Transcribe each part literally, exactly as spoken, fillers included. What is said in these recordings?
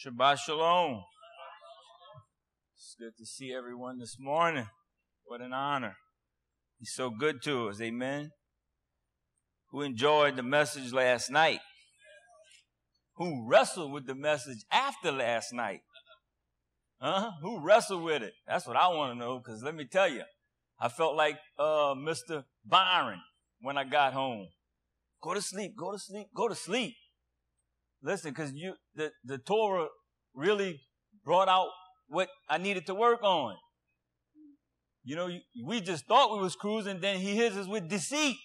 Shabbat Shalom. It's good to see everyone this morning. What an honor. He's so good to us. Amen. Who enjoyed the message last night? Who wrestled with the message after last night? Huh? Who wrestled with it? That's what I want to know, because let me tell you, I felt like uh, Mister Byron when I got home. Go to sleep, go to sleep, go to sleep. Listen, because you the, the Torah really brought out what I needed to work on. You know, we just thought we was cruising, then he hits us with deceit.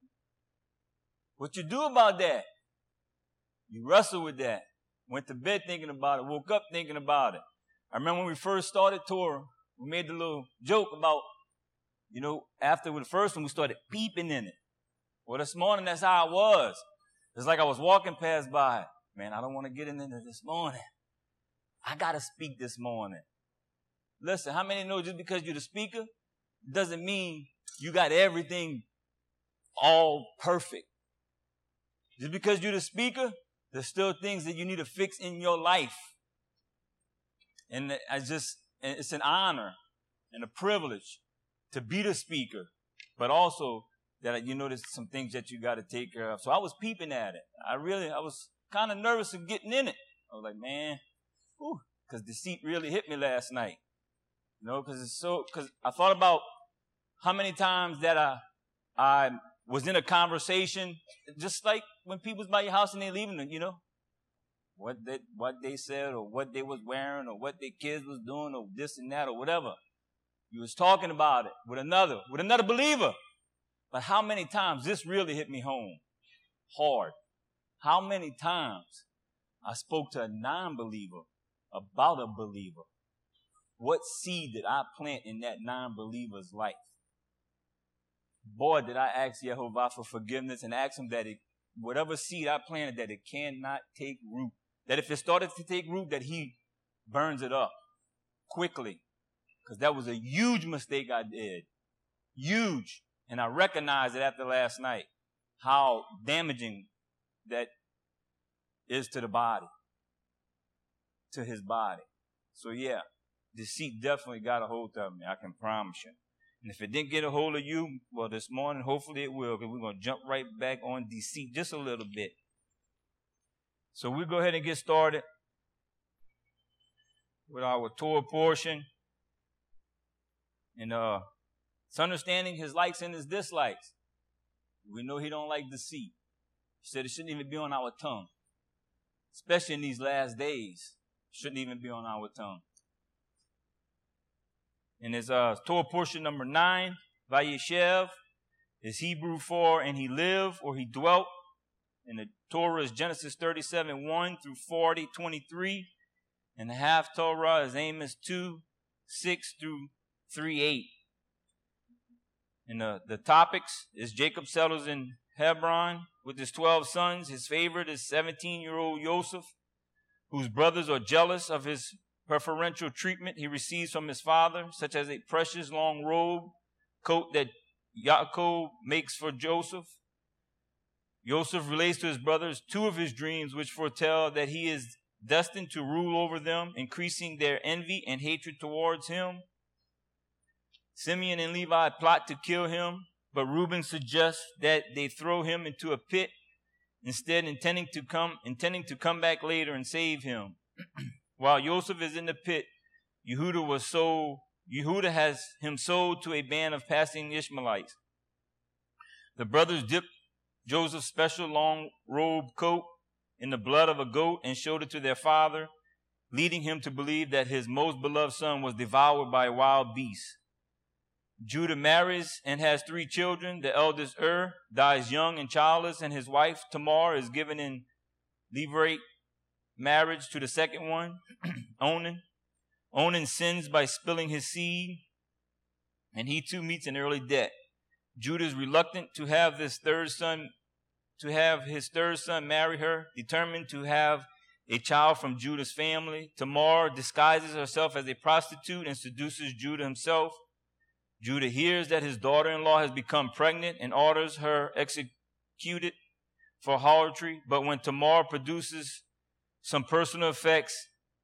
What you do about that? You wrestle with that. Went to bed thinking about it, woke up thinking about it. I remember when we first started Torah, we made the little joke about, you know, after the first one, we started peeping in it. Well, this morning, that's how I was. It's like I was walking past by. Man, I don't want to get into this morning. I got to speak this morning. Listen, how many know just because you're the speaker doesn't mean you got everything all perfect? Just because you're the speaker, there's still things that you need to fix in your life. And I just, it's an honor and a privilege to be the speaker, but also that you know there's some things that you got to take care of. So I was peeping at it. I really, I was kind of nervous of getting in it. I was like, man, because deceit really hit me last night. You know, because it's so, because I thought about how many times that I, I was in a conversation, just like when people's by your house and they leaving, you know, what they, what they said or what they was wearing or what their kids was doing or this and that or whatever. You was talking about it with another, with another believer. But how many times this really hit me home hard? How many times I spoke to a non-believer about a believer? What seed did I plant in that non-believer's life? Boy, did I ask Yehovah for forgiveness and ask him that it, whatever seed I planted, that it cannot take root. That if it started to take root, that he burns it up quickly. Because that was a huge mistake I did. Huge. And I recognized it after last night, how damaging that is to the body, to his body. So yeah, deceit definitely got a hold of me, I can promise you. And if it didn't get a hold of you, well, this morning, hopefully it will, because we're going to jump right back on deceit just a little bit. So we'll go ahead and get started with our Torah portion. And uh, it's understanding his likes and his dislikes. We know he don't like deceit. He said it shouldn't even be on our tongue. Especially in these last days. Shouldn't even be on our tongue. And his uh, Torah portion number nine, Vayeshev, is Hebrew for, and he lived or he dwelt. And the Torah is Genesis thirty-seven, one through forty, twenty-three. And the half Torah is Amos two, six through three, eight. And the, the topics is Jacob settles in Hebron with his twelve sons. His favorite is seventeen-year-old Joseph, whose brothers are jealous of his preferential treatment he receives from his father, such as a precious long robe, coat that Yaakov makes for Joseph. Joseph relates to his brothers two of his dreams, which foretell that he is destined to rule over them, increasing their envy and hatred towards him. Simeon and Levi plot to kill him, but Reuben suggests that they throw him into a pit, instead intending to come, intending to come back later and save him. While Joseph is in the pit, Yehuda was sold, Yehuda has him sold to a band of passing Ishmaelites. The brothers dipped Joseph's special long robe coat in the blood of a goat and showed it to their father, leading him to believe that his most beloved son was devoured by a wild beast. Judah marries and has three children. The eldest Ur dies young and childless, and his wife Tamar is given in levirate marriage to the second one, Onan. Onan sins by spilling his seed, and he too meets an early death. Judah is reluctant to have this third son, to have his third son marry her, determined to have a child from Judah's family. Tamar disguises herself as a prostitute and seduces Judah himself. Judah hears that his daughter-in-law has become pregnant and orders her executed for harlotry. But when Tamar produces some personal effects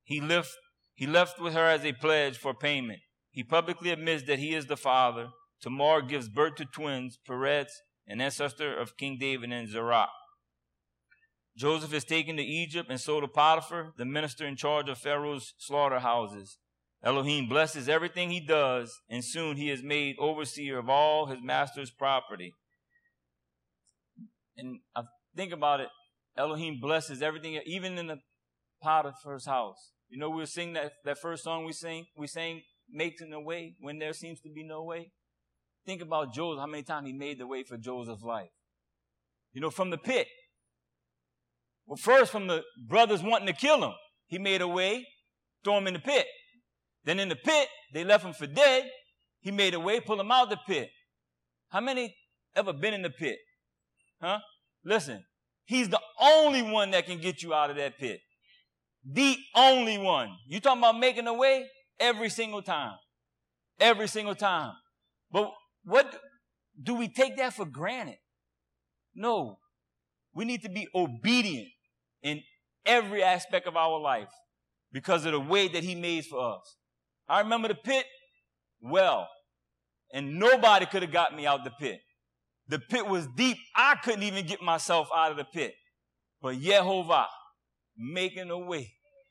he left, he left with her as a pledge for payment. He publicly admits that he is the father. Tamar gives birth to twins, Perez, an ancestor of King David, and Zerah. Joseph is taken to Egypt and sold to Potiphar, the minister in charge of Pharaoh's slaughterhouses. Elohim blesses everything he does, and soon he is made overseer of all his master's property. And I think about it, Elohim blesses everything, even in the Potiphar's house. You know, we'll sing that, that first song we sing, we sang, making a way when there seems to be no way. Think about Joseph, how many times he made the way for Joseph's life. You know, from the pit. Well, first from the brothers wanting to kill him, he made a way, throw him in the pit. Then in the pit, they left him for dead. He made a way, pull him out the pit. How many ever been in the pit? Huh? Listen, he's the only one that can get you out of that pit. The only one. You talking about making a way? Every single time. Every single time. But what, do we take that for granted? No. We need to be obedient in every aspect of our life because of the way that he made for us. I remember the pit well, and nobody could have got me out the pit. The pit was deep. I couldn't even get myself out of the pit. But Yehovah, making a way,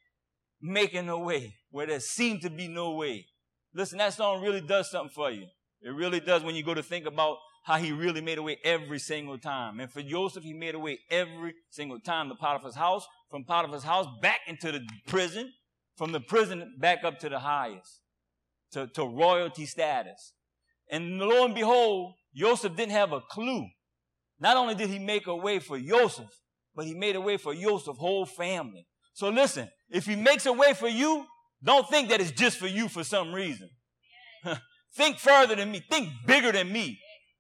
making a way where there seemed to be no way. Listen, that song really does something for you. It really does when you go to think about how he really made a way every single time. And for Joseph, he made a way every single time. The Potiphar's house, from Potiphar's house back into the prison, from the prison back up to the highest, to, to royalty status. And lo and behold, Joseph didn't have a clue. Not only did he make a way for Joseph, but he made a way for Joseph's whole family. So listen, if he makes a way for you, don't think that it's just for you for some reason. Think further than me. Think bigger than me.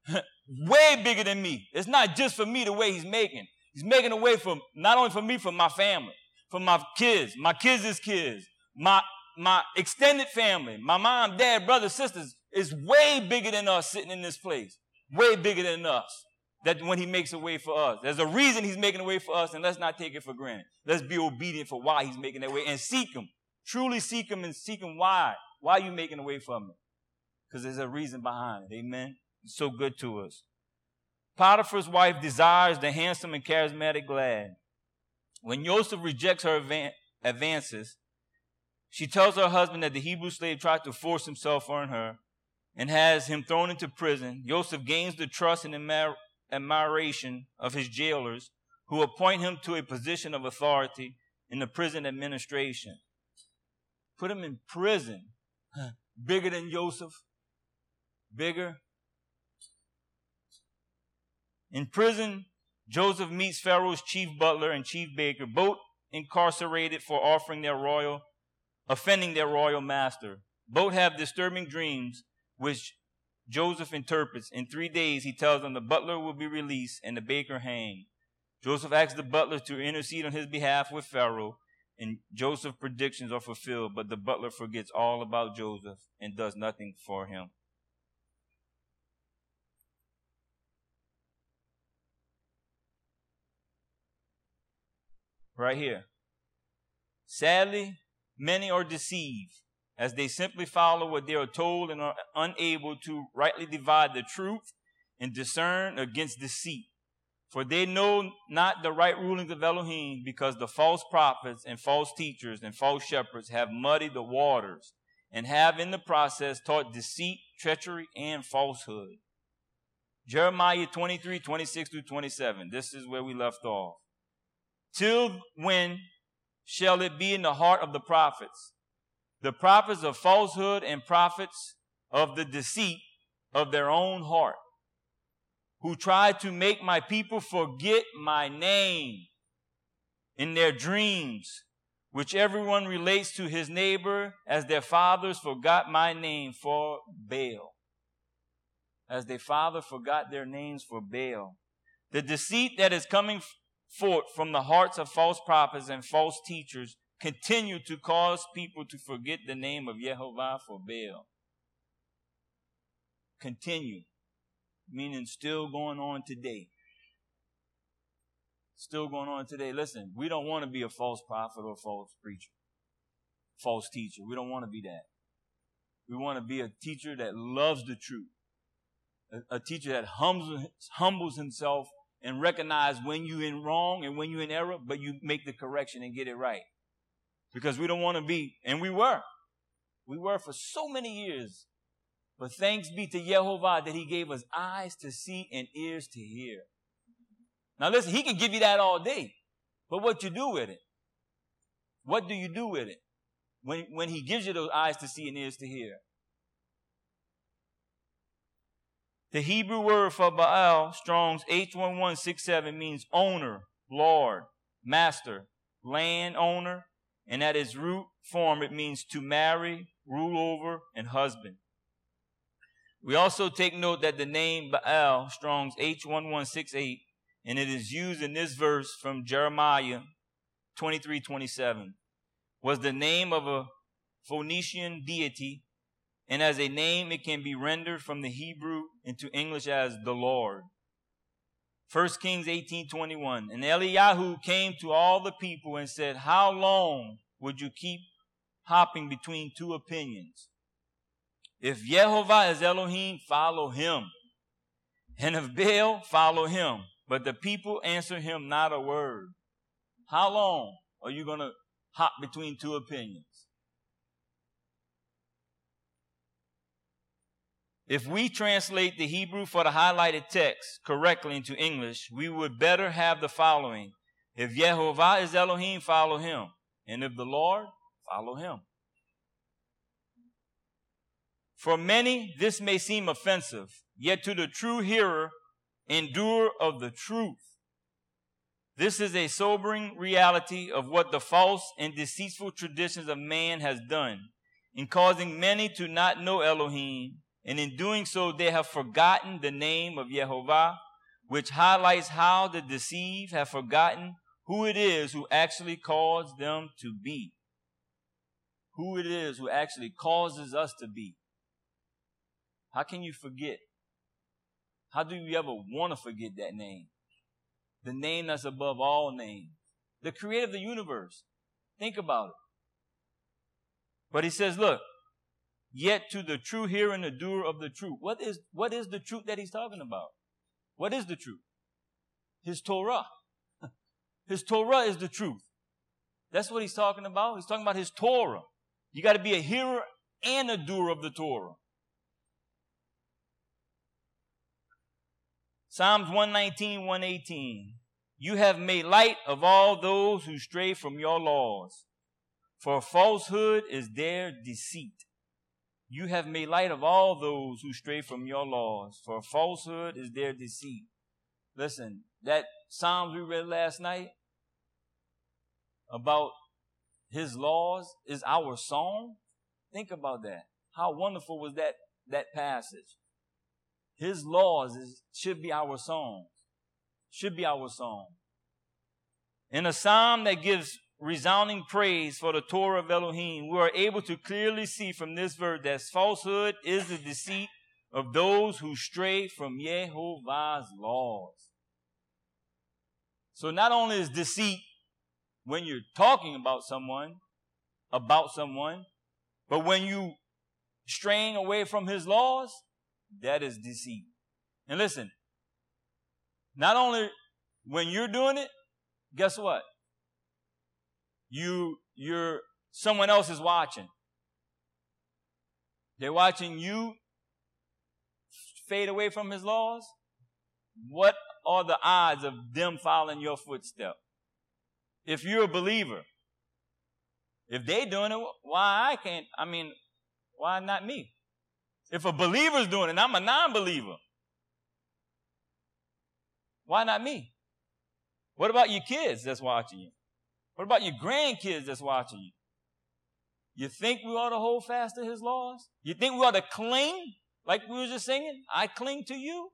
Way bigger than me. It's not just for me the way he's making. He's making a way for, not only for me, for my family, for my kids, my kids' kids, my, my extended family, my mom, dad, brothers, sisters, is way bigger than us sitting in this place. Way bigger than us. That when he makes a way for us. There's a reason he's making a way for us, and let's not take it for granted. Let's be obedient for why he's making that way and seek him. Truly seek him and seek him why. Why are you making a way for me? Because there's a reason behind it. Amen. It's so good to us. Potiphar's wife desires the handsome and charismatic lad. When Joseph rejects her advances, she tells her husband that the Hebrew slave tried to force himself on her and has him thrown into prison. Joseph gains the trust and admir- admiration of his jailers, who appoint him to a position of authority in the prison administration. Put him in prison. Bigger than Joseph. Bigger. In prison, Joseph meets Pharaoh's chief butler and chief baker, both incarcerated for offering their royal, offending their royal master. Both have disturbing dreams, which Joseph interprets. In three days, he tells them the butler will be released and the baker hanged. Joseph asks the butler to intercede on his behalf with Pharaoh, and Joseph's predictions are fulfilled, but the butler forgets all about Joseph and does nothing for him. Right here. Sadly, many are deceived as they simply follow what they are told and are unable to rightly divide the truth and discern against deceit. For they know not the right rulings of Elohim, because the false prophets and false teachers and false shepherds have muddied the waters and have in the process taught deceit, treachery, and falsehood. Jeremiah twenty-three, twenty-six through twenty-seven. This is where we left off. Till when shall it be in the heart of the prophets, the prophets of falsehood and prophets of the deceit of their own heart, who try to make my people forget my name in their dreams, which everyone relates to his neighbor as their fathers forgot my name for Baal. As their father forgot their names for Baal. The deceit that is coming forth from the hearts of false prophets and false teachers continue to cause people to forget the name of Yehovah for Baal. Continue. Meaning still going on today. Still going on today. Listen, we don't want to be a false prophet or a false preacher. false teacher. We don't want to be that. We want to be a teacher that loves the truth. A, a teacher that humbles, humbles himself and recognize when you're in wrong and when you're in error, but you make the correction and get it right. Because we don't want to be, and we were. We were for so many years. But thanks be to Jehovah that he gave us eyes to see and ears to hear. Now listen, he can give you that all day. But what you do with it? What do you do with it? When, when he gives you those eyes to see and ears to hear. The Hebrew word for Baal, Strong's H one one six seven, means owner, lord, master, land owner. And at its root form, it means to marry, rule over, and husband. We also take note that the name Baal, Strong's H one one six eight, and it is used in this verse from Jeremiah twenty-three twenty-seven, was the name of a Phoenician deity, and as a name it can be rendered from the Hebrew into English as the Lord. First Kings eighteen twenty-one, and Eliyahu came to all the people and said, how long would you keep hopping between two opinions? If Jehovah is Elohim, follow him. And if Baal, follow him. But the people answered him not a word. How long are you going to hop between two opinions? If we translate the Hebrew for the highlighted text correctly into English, we would better have the following. If Jehovah is Elohim, follow him. And if the Lord, follow him. For many, this may seem offensive, yet to the true hearer, endure of the truth. This is a sobering reality of what the false and deceitful traditions of man has done in causing many to not know Elohim, and in doing so they have forgotten the name of Jehovah, which highlights how the deceived have forgotten who it is who actually caused them to be. Who it is who actually causes us to be. How can you forget? How do you ever want to forget that name? The name that's above all names. The creator of the universe. Think about it. But he says, look, yet to the true hearer and the doer of the truth. What is, what is the truth that he's talking about? What is the truth? His Torah. His Torah is the truth. That's what he's talking about. He's talking about his Torah. You got to be a hearer and a doer of the Torah. Psalms one nineteen, one eighteen. You have made light of all those who stray from your laws, for falsehood is their deceit. You have made light of all those who stray from your laws, for falsehood is their deceit. Listen, that Psalms we read last night about his laws is our song. Think about that. How wonderful was that, that passage? His laws is, should be our song. Should be our song. In a psalm that gives resounding praise for the Torah of Elohim, we are able to clearly see from this verse that falsehood is the deceit of those who stray from Jehovah's laws. So not only is deceit when you're talking about someone, about someone, but when you straying away from his laws, that is deceit. And listen, not only when you're doing it, guess what? You, you're, someone else is watching. They're watching you fade away from his laws. What are the odds of them following your footstep? If you're a believer, if they're doing it, why I can't, I mean, why not me? If a believer's doing it and I'm a non-believer, why not me? What about your kids that's watching you? What about your grandkids that's watching you? You think we ought to hold fast to his laws? You think we ought to cling, like we were just singing? I cling to you.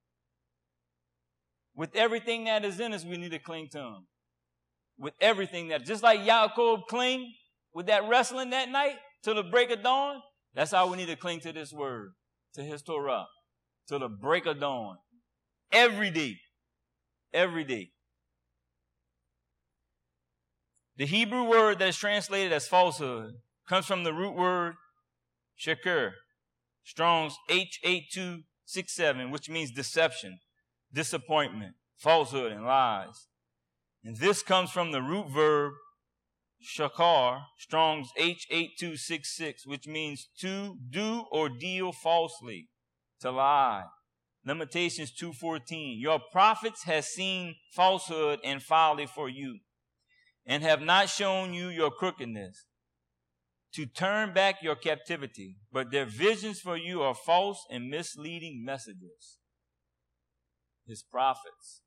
With everything that is in us, we need to cling to him. With everything that, just like Yaakov cling with that wrestling that night till the break of dawn, that's how we need to cling to this word, to his Torah, till the break of dawn. Every day. Every day. The Hebrew word that is translated as falsehood comes from the root word sheker, Strong's H eight two six seven, which means deception, disappointment, falsehood, and lies. And this comes from the root verb shakar, Strong's H eight two six six, which means to do or deal falsely, to lie. Lamentations two fourteen, your prophets have seen falsehood and folly for you, and have not shown you your crookedness, to turn back your captivity, but their visions for you are false and misleading messages. His prophets.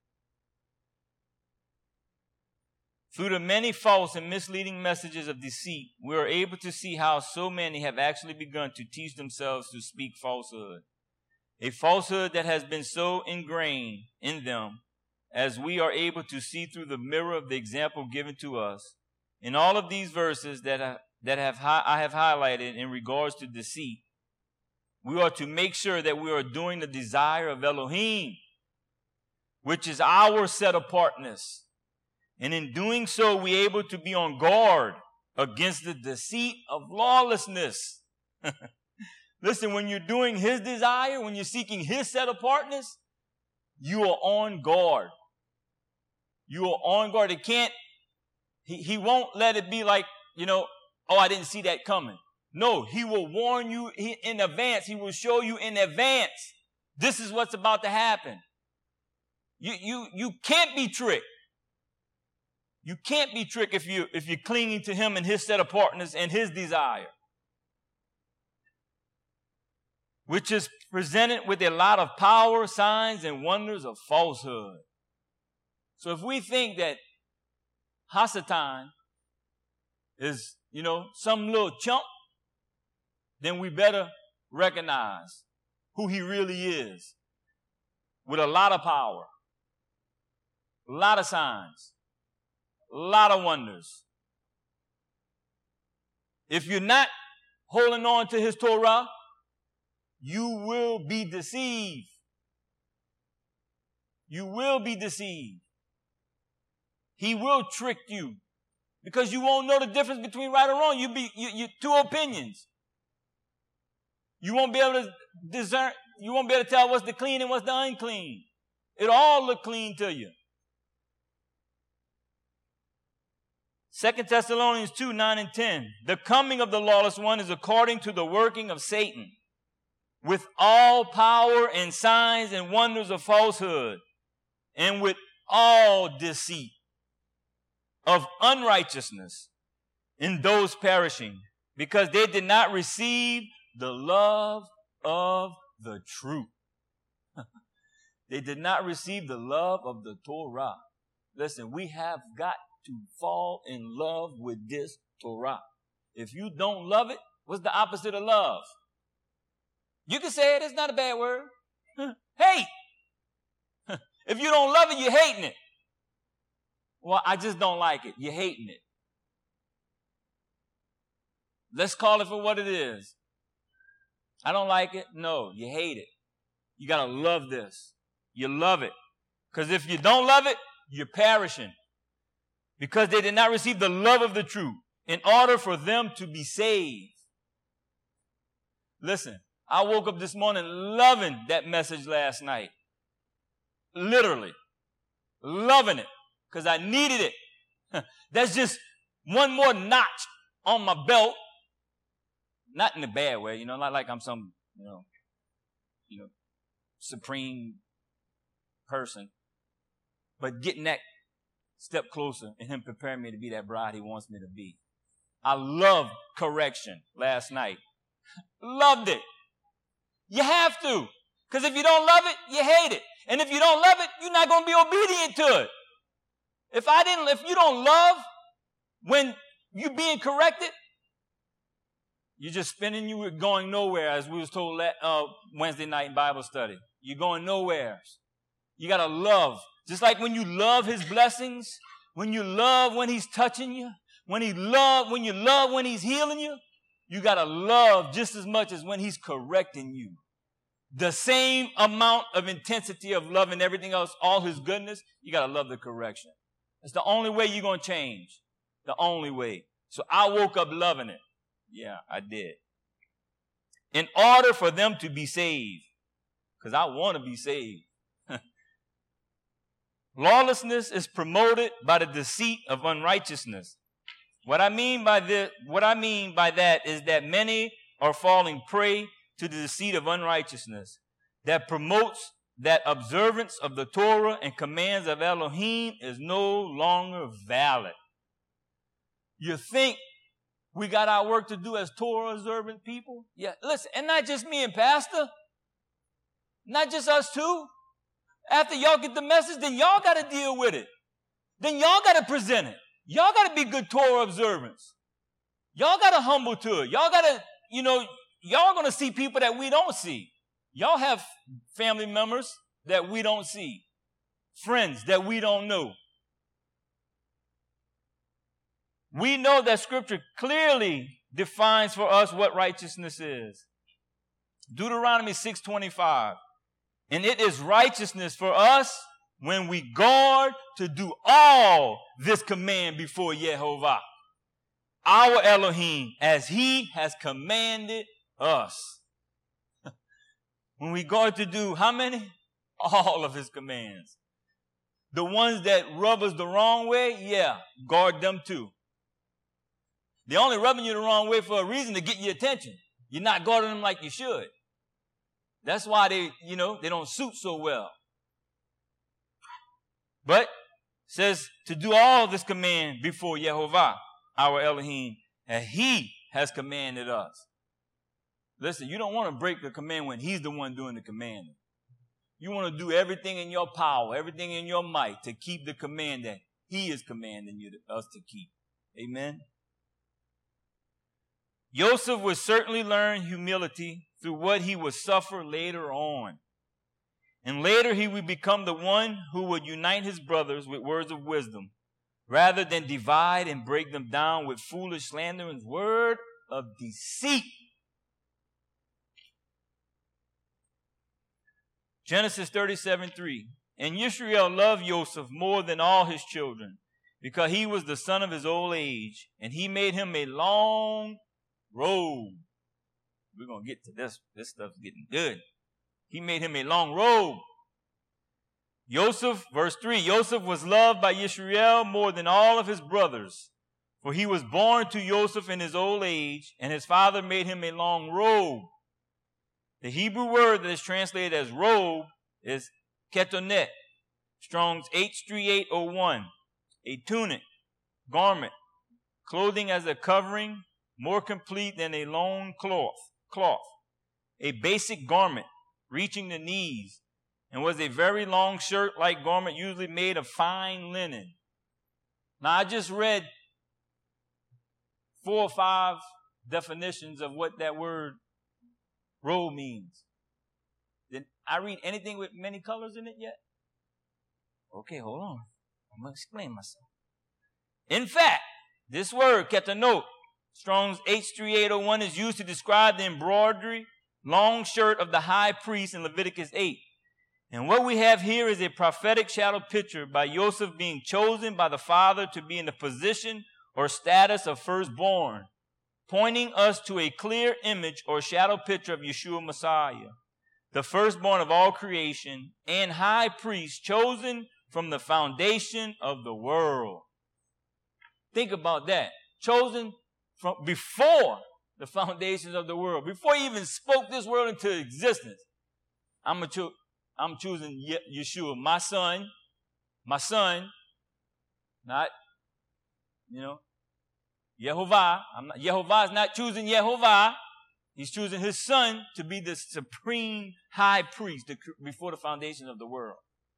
Through the many false and misleading messages of deceit, we are able to see how so many have actually begun to teach themselves to speak falsehood. A falsehood that has been so ingrained in them, as we are able to see through the mirror of the example given to us. In all of these verses that I, that have hi- I have highlighted in regards to deceit, we are to make sure that we are doing the desire of Elohim, which is our set apartness. And in doing so, we are able to be on guard against the deceit of lawlessness. Listen, when you're doing his desire, when you're seeking his set apartness, you are on guard. You are on guard. It can't, he, he won't let it be like, you know, oh, I didn't see that coming. No, he will warn you in advance. He will show you in advance. This is what's about to happen. You, you, you can't be tricked. You can't be tricked if you, if you're clinging to him and his set of partners and his desire, which is presented with a lot of power, signs, and wonders of falsehood. So if we think that Hasatan is, you know, some little chump, then we better recognize who he really is, with a lot of power, a lot of signs, a lot of wonders. If you're not holding on to his Torah, you will be deceived. You will be deceived. He will trick you because you won't know the difference between right or wrong. You be you, you two opinions. You won't be able to discern. You won't be able to tell what's the clean and what's the unclean. It all look clean to you. Second Thessalonians two, nine and ten. The coming of the lawless one is according to the working of Satan, with all power and signs and wonders of falsehood, and with all deceit of unrighteousness in those perishing, because they did not receive the love of the truth. They did not receive the love of the Torah. Listen, we have got to fall in love with this Torah. If you don't love it, what's the opposite of love? You can say it, it's not a bad word. Hate. If you don't love it, you're hating it. Well, I just don't like it. You're hating it. Let's call it for what it is. I don't like it. No, you hate it. You got to love this. You love it. Because if you don't love it, you're perishing. Because they did not receive the love of the truth in order for them to be saved. Listen, I woke up this morning loving that message last night. Literally. Loving it. Because I needed it. That's just one more notch on my belt. Not in a bad way, you know, not like I'm some, you know, you know, supreme person. But getting that step closer and him preparing me to be that bride he wants me to be. I loved correction last night. Loved it. You have to. Because if you don't love it, you hate it. And if you don't love it, you're not going to be obedient to it. If I didn't, if you don't love when you're being corrected, you're just spinning, you were going nowhere, as we was told uh, Wednesday night in Bible study. You're going nowhere. You got to love. Just like when you love his blessings, when you love when he's touching you, when he love, when you love when he's healing you, you got to love just as much as when he's correcting you. The same amount of intensity of love and everything else, all his goodness, you got to love the correction. It's the only way you're going to change. The only way. So I woke up loving it. Yeah, I did. In order for them to be saved. Because I want to be saved. Lawlessness is promoted by the deceit of unrighteousness. What I mean by this, what I mean by that is that many are falling prey to the deceit of unrighteousness that promotes that observance of the Torah and commands of Elohim is no longer valid. You think we got our work to do as Torah observant people? Yeah, listen, and not just me and Pastor, not just us two. After y'all get the message, then y'all got to deal with it. Then y'all got to present it. Y'all got to be good Torah observants. Y'all got to humble to it. Y'all got to, you know, y'all going to see people that we don't see. Y'all have family members that we don't see. Friends that we don't know. We know that Scripture clearly defines for us what righteousness is. Deuteronomy six twenty-five. And it is righteousness for us when we guard to do all this command before Yehovah, our Elohim, as he has commanded us. When we guard to do how many? All of his commands. The ones that rub us the wrong way, yeah, guard them too. They're only rubbing you the wrong way for a reason, to get your attention. You're not guarding them like you should. That's why they, you know, they don't suit so well. But it says to do all this command before Yehovah, our Elohim, and he has commanded us. Listen, you don't want to break the command when he's the one doing the commanding. You want to do everything in your power, everything in your might to keep the command that he is commanding you to, us to keep. Amen. Joseph would certainly learn humility through what he would suffer later on. And later he would become the one who would unite his brothers with words of wisdom, rather than divide and break them down with foolish slander and word of deceit. Genesis thirty-seven three. And Yisrael loved Joseph more than all his children, because he was the son of his old age, and he made him a long robe. We're going to get to this. This stuff's getting good. He made him a long robe. Joseph, verse three, Joseph was loved by Yisrael more than all of his brothers, for he was born to Joseph in his old age, and his father made him a long robe. The Hebrew word that is translated as robe is ketonet, Strong's H three eight oh one, a tunic, garment, clothing as a covering, more complete than a long cloth, cloth, a basic garment reaching the knees, and was a very long shirt-like garment usually made of fine linen. Now, I just read four or five definitions of what that word robe means. Did I read anything with many colors in it yet? Okay, hold on. I'm going to explain myself. In fact, this word, ketanot, Strong's H three eight oh one, is used to describe the embroidery long shirt of the high priest in Leviticus eight. And what we have here is a prophetic shadow picture by Joseph being chosen by the father to be in the position or status of firstborn, pointing us to a clear image or shadow picture of Yeshua Messiah, the firstborn of all creation and high priest chosen from the foundation of the world. Think about that. Chosen from before the foundations of the world, before he even spoke this world into existence. I'm, a cho- I'm choosing Ye- Yeshua, my son, my son, not, you know, Yehovah. I'm not, Yehovah is not choosing Yehovah. He's choosing his son to be the supreme high priest before the foundation of the world.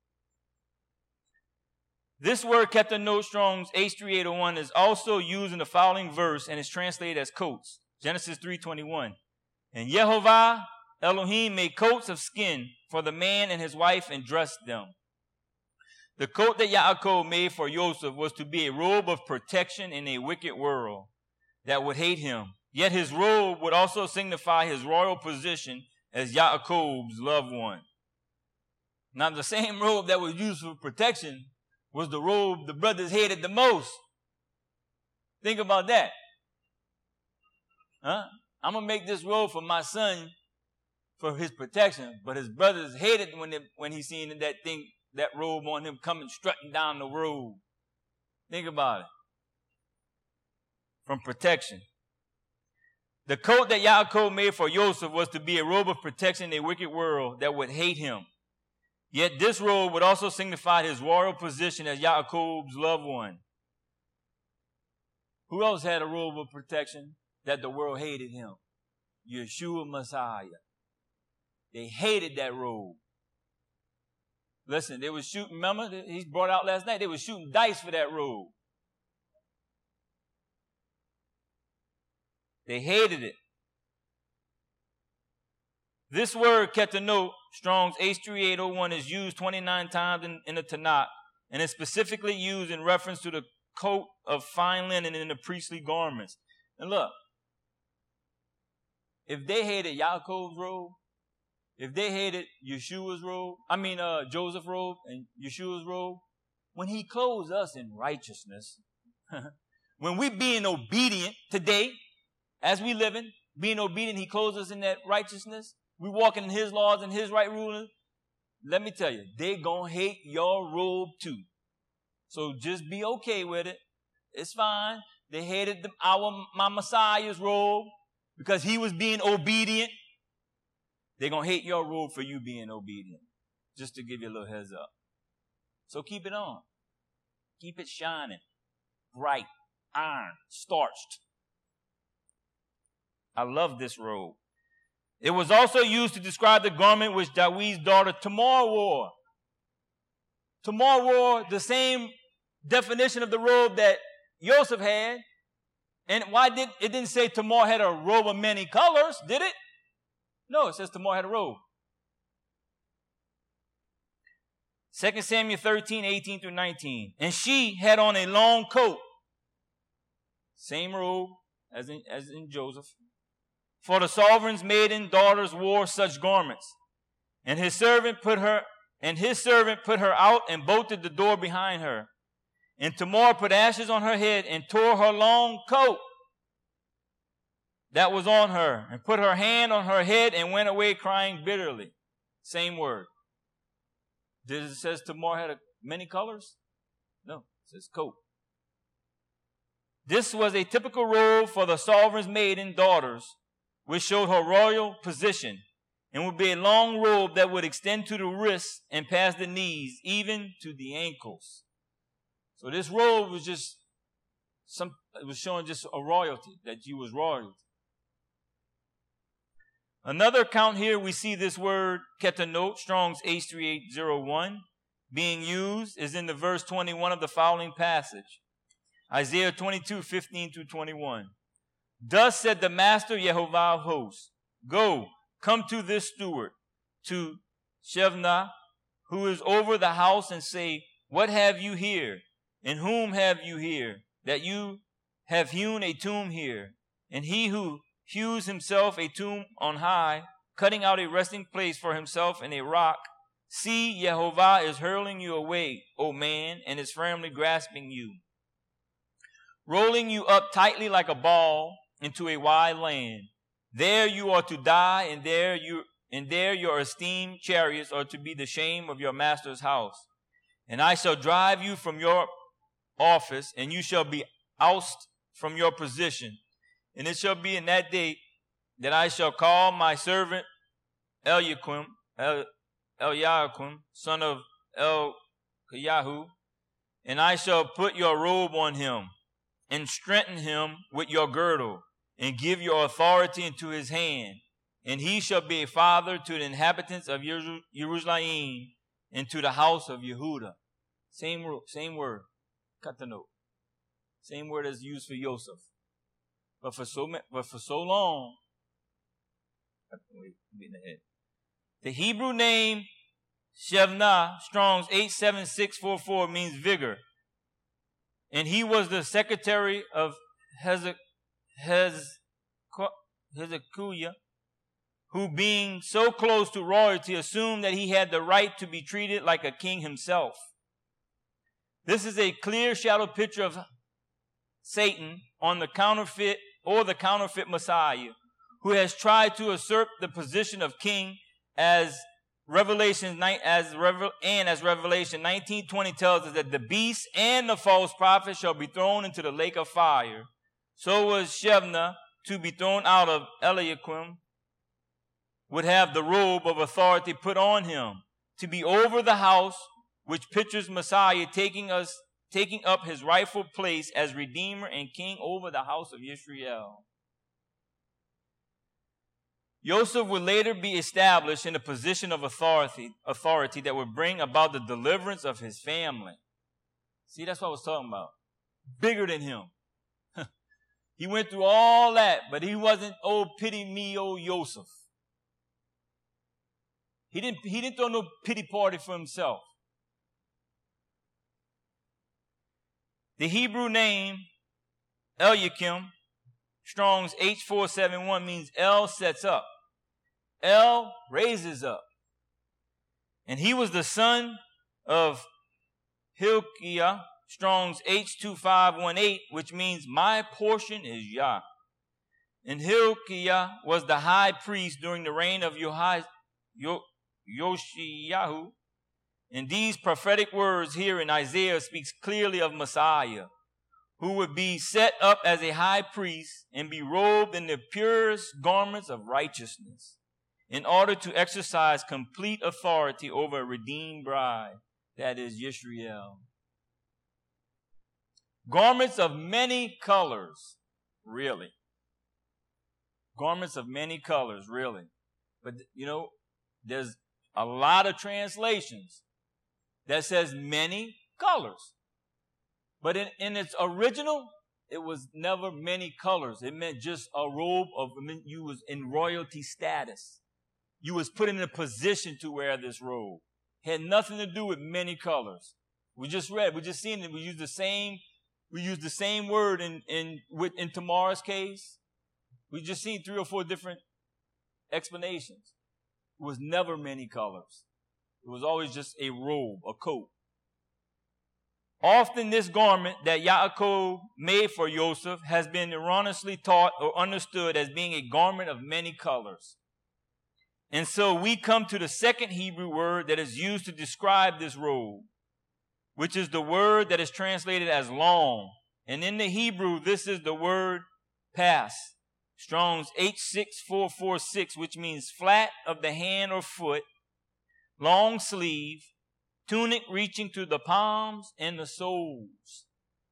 This word, ketanot, Strong's H three eight oh one, is also used in the following verse and is translated as coats. Genesis three twenty-one. And Yehovah Elohim made coats of skin for the man and his wife and dressed them. The coat that Yaakov made for Joseph was to be a robe of protection in a wicked world that would hate him. Yet his robe would also signify his royal position as Yaakov's loved one. Now, the same robe that was used for protection was the robe the brothers hated the most. Think about that. Huh? I'm going to make this robe for my son for his protection. But his brothers hated when they, when he seen that thing, that robe on him coming strutting down the road. Think about it. From protection. The coat that Yaakov made for Joseph was to be a robe of protection in a wicked world that would hate him. Yet this robe would also signify his royal position as Yaakov's loved one. Who else had a robe of protection that the world hated him? Yeshua Messiah. They hated that robe. Listen, they were shooting, remember, he brought out last night, they were shooting dice for that robe. They hated it. This word, ketanot, Strong's H three eight oh one, is used twenty-nine times in, in the Tanakh, and is specifically used in reference to the coat of fine linen in the priestly garments. And look, if they hated Yaakov's robe, if they hated Yeshua's robe, I mean uh, Joseph's robe and Yeshua's robe, when he clothes us in righteousness, when we being obedient today, as we living, being obedient, he clothes us in that righteousness. We walking in his laws and his right ruling. Let me tell you, they gonna hate your robe too. So just be okay with it. It's fine. They hated the, our my Messiah's robe because he was being obedient. They're gonna hate your robe for you being obedient. Just to give you a little heads up. So keep it on. Keep it shining, bright, iron, starched. I love this robe. It was also used to describe the garment which David's daughter Tamar wore. Tamar wore the same definition of the robe that Joseph had. And why did it didn't say Tamar had a robe of many colors, did it? No, it says Tamar had a robe. Second Samuel thirteen, eighteen through nineteen. And she had on a long coat. Same robe as in, as in Joseph. For the sovereign's maiden daughters wore such garments. And his servant put her, and his servant put her out and bolted the door behind her. And Tamar put ashes on her head and tore her long coat that was on her, and put her hand on her head and went away crying bitterly. Same word. Does it says Tamar had a, many colors? No, it says coat. This was a typical robe for the sovereign's maiden daughters, which showed her royal position, and would be a long robe that would extend to the wrists and past the knees, even to the ankles. So this robe was just some, it was showing just a royalty, that you was royalty. Another account here, we see this word ketanot, Strong's H three eight oh one, being used is in the verse twenty-one of the following passage. Isaiah twenty-two, fifteen through twenty-one. Thus said the Master Yehovah of hosts, go, come to this steward, to Shebna, who is over the house, and say, what have you here? And whom have you here, that you have hewn a tomb here? And he who hews himself a tomb on high, cutting out a resting place for himself in a rock, see, Yehovah is hurling you away, O man, and is firmly grasping you, rolling you up tightly like a ball into a wide land. There you are to die, and there you and there your esteemed chariots are to be the shame of your master's house. And I shall drive you from your office, and you shall be ousted from your position. And it shall be in that day that I shall call my servant Eliakim, El, Eliakim, son of El-Kayahu, and I shall put your robe on him, and strengthen him with your girdle, and give your authority into his hand. And he shall be a father to the inhabitants of Jerusalem, and to the house of Yehuda. Same, same word, ketanot. Same word as used for Joseph. But for so but for so long, wait, getting ahead. The Hebrew name Shebna, Strong's eight seven six four four, means vigor. And he was the secretary of Hezekiah, who being so close to royalty assumed that he had the right to be treated like a king himself. This is a clear shadow picture of Satan on the counterfeit or the counterfeit Messiah, who has tried to usurp the position of king as Revelation as and as Revelation nineteen twenty tells us that the beast and the false prophet shall be thrown into the lake of fire. So was Shebna to be thrown out of Eliakim, would have the robe of authority put on him to be over the house, which pictures Messiah taking us taking up his rightful place as Redeemer and King over the house of Israel. Joseph would later be established in a position of authority, authority that would bring about the deliverance of his family. See, that's what I was talking about. Bigger than him. He went through all that, but he wasn't, oh, pity me, oh, Joseph. He didn't, he didn't throw no pity party for himself. The Hebrew name, Eliakim, Strong's H four seventy-one, means El sets up. El raises up. And he was the son of Hilkiah, Strong's H two five one eight, which means my portion is Yah. And Hilkiah was the high priest during the reign of Yohi, Yo, Yoshiyahu. And these prophetic words here in Isaiah speaks clearly of Messiah, who would be set up as a high priest and be robed in the purest garments of righteousness in order to exercise complete authority over a redeemed bride, that is Yisrael. Garments of many colors, really. Garments of many colors, really. But, you know, there's a lot of translations that says many colors. But in, in its original, it was never many colors. It meant just a robe of, it meant you was in royalty status. You was put in a position to wear this robe. It had nothing to do with many colors. We just read, we just seen it. We used the same, we used the same word in, in, with, in Tamara's case. We just seen three or four different explanations. It was never many colors. It was always just a robe, a coat. Often this garment that Yaakov made for Joseph has been erroneously taught or understood as being a garment of many colors. And so we come to the second Hebrew word that is used to describe this robe, which is the word that is translated as long. And in the Hebrew, this is the word pas. Strong's H six four four six, which means flat of the hand or foot, long sleeve, tunic reaching to the palms and the soles.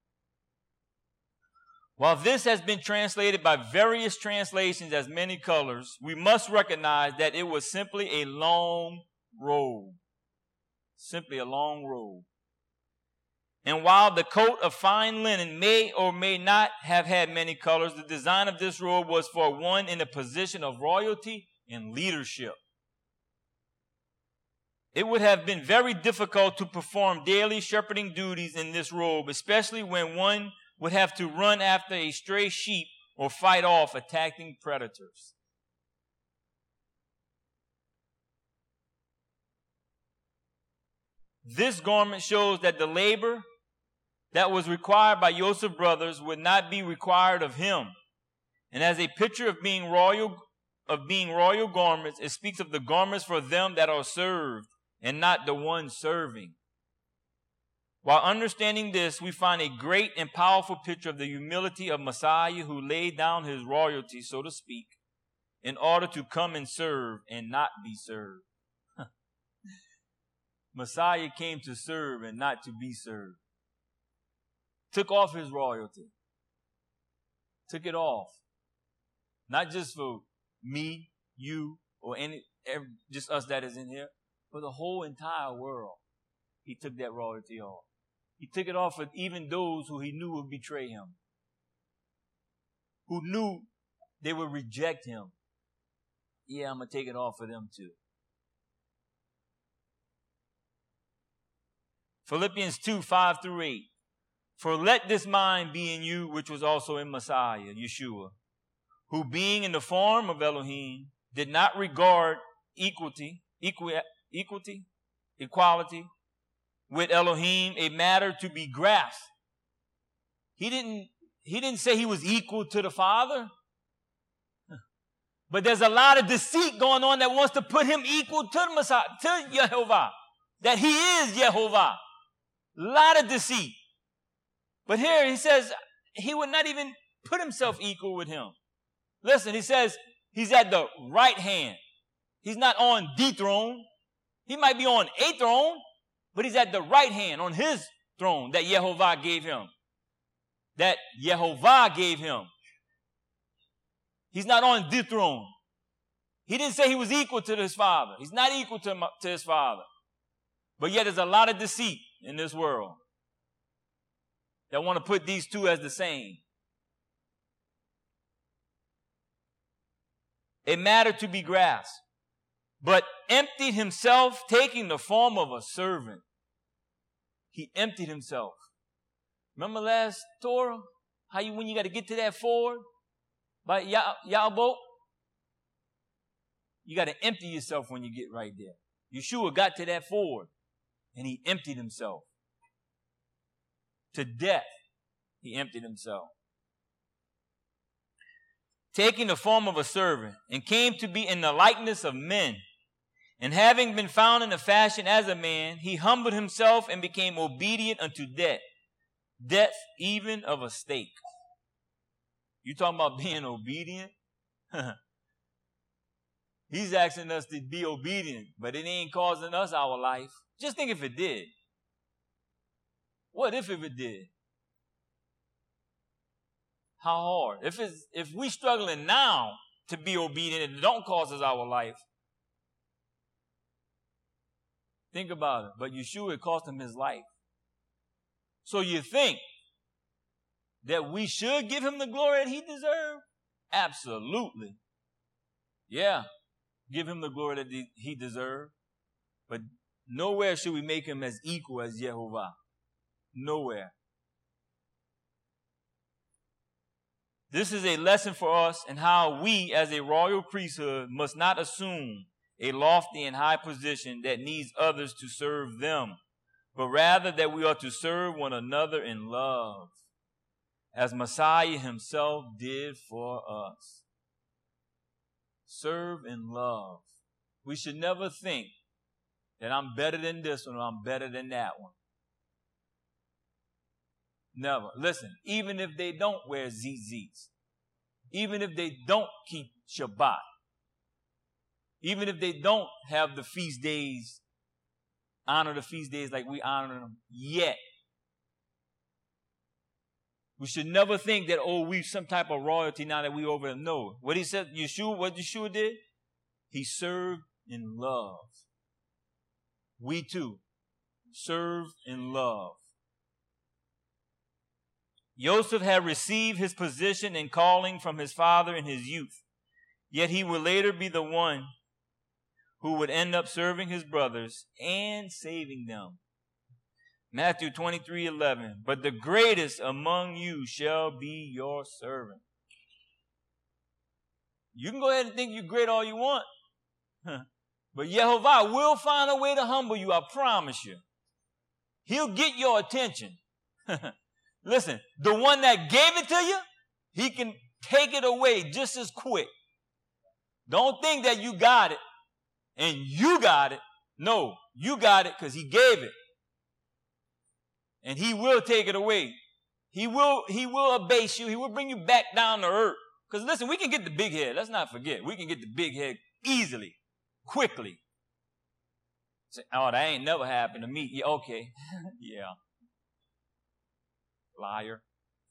While this has been translated by various translations as many colors, we must recognize that it was simply a long robe. Simply a long robe. And while the coat of fine linen may or may not have had many colors, the design of this robe was for one in a position of royalty and leadership. It would have been very difficult to perform daily shepherding duties in this robe, especially when one would have to run after a stray sheep or fight off attacking predators. This garment shows that the labor that was required by Joseph's brothers would not be required of him. And as a picture of being royal, of being royal garments, it speaks of the garments for them that are served and not the one serving. While understanding this, we find a great and powerful picture of the humility of Messiah, who laid down his royalty, so to speak, in order to come and serve and not be served. Messiah came to serve and not to be served. Took off his royalty. Took it off. Not just for me, you, or any, every, just us that is in here, for the whole entire world. He took that royalty off. He took it off for even those who he knew would betray him, who knew they would reject him. Yeah, I'm going to take it off for them too. Philippians two, five through eight. For let this mind be in you, which was also in Messiah, Yeshua, who being in the form of Elohim, did not regard equality, equi, equality, equality with Elohim a matter to be grasped. He didn't, he didn't say he was equal to the Father. But there's a lot of deceit going on that wants to put him equal to the Messiah, to Jehovah. That he is Jehovah. A lot of deceit. But here he says he would not even put himself equal with him. Listen, he says he's at the right hand. He's not on the throne. He might be on a throne, but he's at the right hand on his throne that Jehovah gave him. That Jehovah gave him. He's not on the throne. He didn't say he was equal to his Father. He's not equal to, to his Father. But yet there's a lot of deceit in this world that want to put these two as the same. A matter to be grasped, but emptied himself, taking the form of a servant. He emptied himself. Remember last Torah? How you, when you got to get to that ford by y'all boat? You got to empty yourself when you get right there. Yeshua got to that ford and he emptied himself. To death, he emptied himself. Taking the form of a servant, and came to be in the likeness of men. And having been found in the fashion as a man, he humbled himself and became obedient unto death. Death even of a stake. You talking about being obedient? He's asking us to be obedient, but it ain't causing us our life. Just think if it did. What if, if it did? How hard? If it's, if we struggling now to be obedient and it don't cause us our life, think about it. But Yeshua, it cost him his life. So you think that we should give him the glory that he deserved? Absolutely. Yeah, give him the glory that he deserved. But nowhere should we make him as equal as Jehovah. Nowhere. This is a lesson for us in how we, as a royal priesthood, must not assume a lofty and high position that needs others to serve them, but rather that we are to serve one another in love, as Messiah himself did for us. Serve in love. We should never think that I'm better than this one or I'm better than that one. Never. Listen, even if they don't wear zizis, even if they don't keep Shabbat, even if they don't have the feast days, honor the feast days like we honor them yet, we should never think that, oh, we some type of royalty now that we over them. No. What he said, Yeshua, what Yeshua did? He served in love. We too serve in love. Joseph had received his position and calling from his father in his youth, yet he would later be the one who would end up serving his brothers and saving them. Matthew twenty-three eleven, but the greatest among you shall be your servant. You can go ahead and think you're great all you want, but Jehovah will find a way to humble you, I promise you. He'll get your attention. Listen, the one that gave it to you, he can take it away just as quick. Don't think that you got it and you got it. No, you got it because he gave it. And he will take it away. He will, he will abase you. He will bring you back down to earth. Because listen, we can get the big head. Let's not forget. We can get the big head easily, quickly. Say, oh, that ain't never happened to me. Yeah, okay. Yeah. Liar.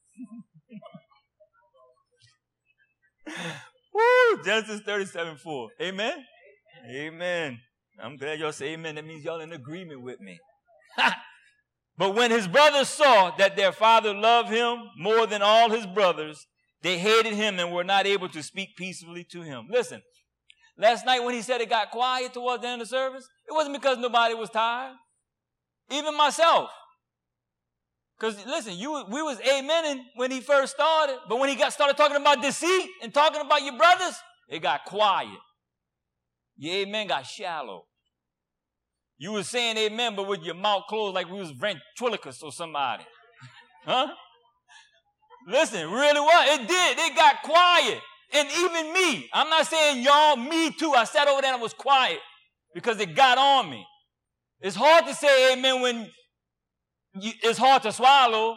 Woo! Genesis thirty-seven four. Amen? Amen. I'm glad y'all say amen. That means y'all in agreement with me. But when his brothers saw that their father loved him more than all his brothers, they hated him and were not able to speak peaceably to him. Listen, last night when he said it got quiet towards the end of the service, it wasn't because nobody was tired. Even myself. Because listen, you we was amening when he first started, but when he got started talking about deceit and talking about your brothers, it got quiet. Your amen got shallow. You was saying amen, but with your mouth closed like we was ventriloquist or somebody. Huh? Listen, really was. It did. It got quiet. And even me, I'm not saying y'all, me too. I sat over there and I was quiet because it got on me. It's hard to say amen when you, it's hard to swallow.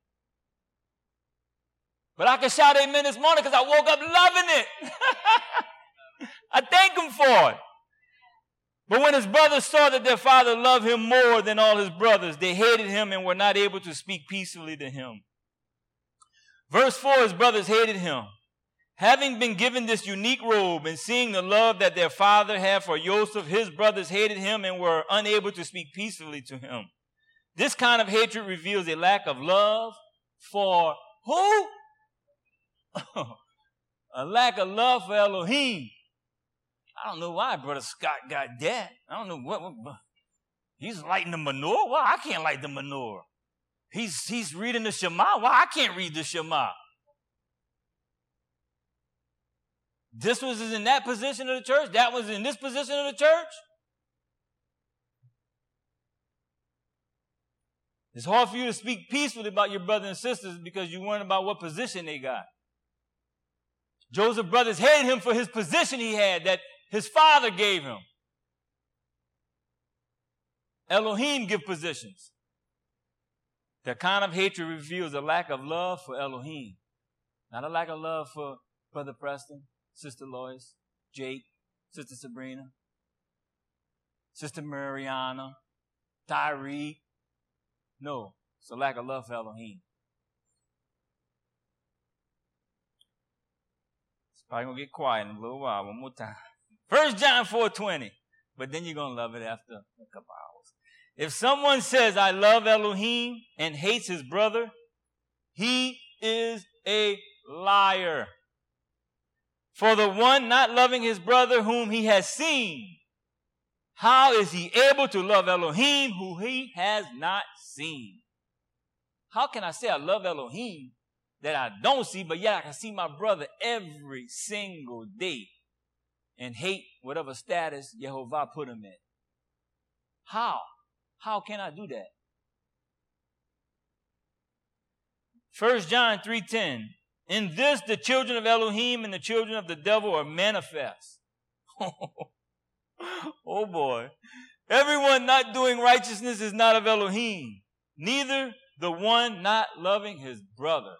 But I can shout amen this morning because I woke up loving it. I thank him for it. But when his brothers saw that their father loved him more than all his brothers, they hated him and were not able to speak peacefully to him. Verse four, his brothers hated him. Having been given this unique robe and seeing the love that their father had for Joseph, his brothers hated him and were unable to speak peacefully to him. This kind of hatred reveals a lack of love for who? A lack of love for Elohim. I don't know why Brother Scott got that. I don't know what, what he's lighting the menorah. Well, I can't light the menorah. He's he's reading the Shema. Well, I can't read the Shema. This was in that position of the church. That was in this position of the church. It's hard for you to speak peacefully about your brothers and sisters because you worry about what position they got. Joseph's brothers hated him for his position he had that his father gave him. Elohim give positions. That kind of hatred reveals a lack of love for Elohim. Not a lack of love for Brother Preston, Sister Lois, Jake, Sister Sabrina, Sister Mariana, Tyree. No, it's a lack of love for Elohim. It's probably going to get quiet in a little while. One more time. First John four twenty. But then you're going to love it after a couple hours. If someone says, I love Elohim and hates his brother, he is a liar. For the one not loving his brother whom he has seen, how is he able to love Elohim who he has not seen? How can I say I love Elohim that I don't see, but yet I can see my brother every single day and hate whatever status Yehovah put him in? How? How can I do that? First John three ten. In this, the children of Elohim and the children of the devil are manifest. Oh boy. Everyone not doing righteousness is not of Elohim, neither the one not loving his brother.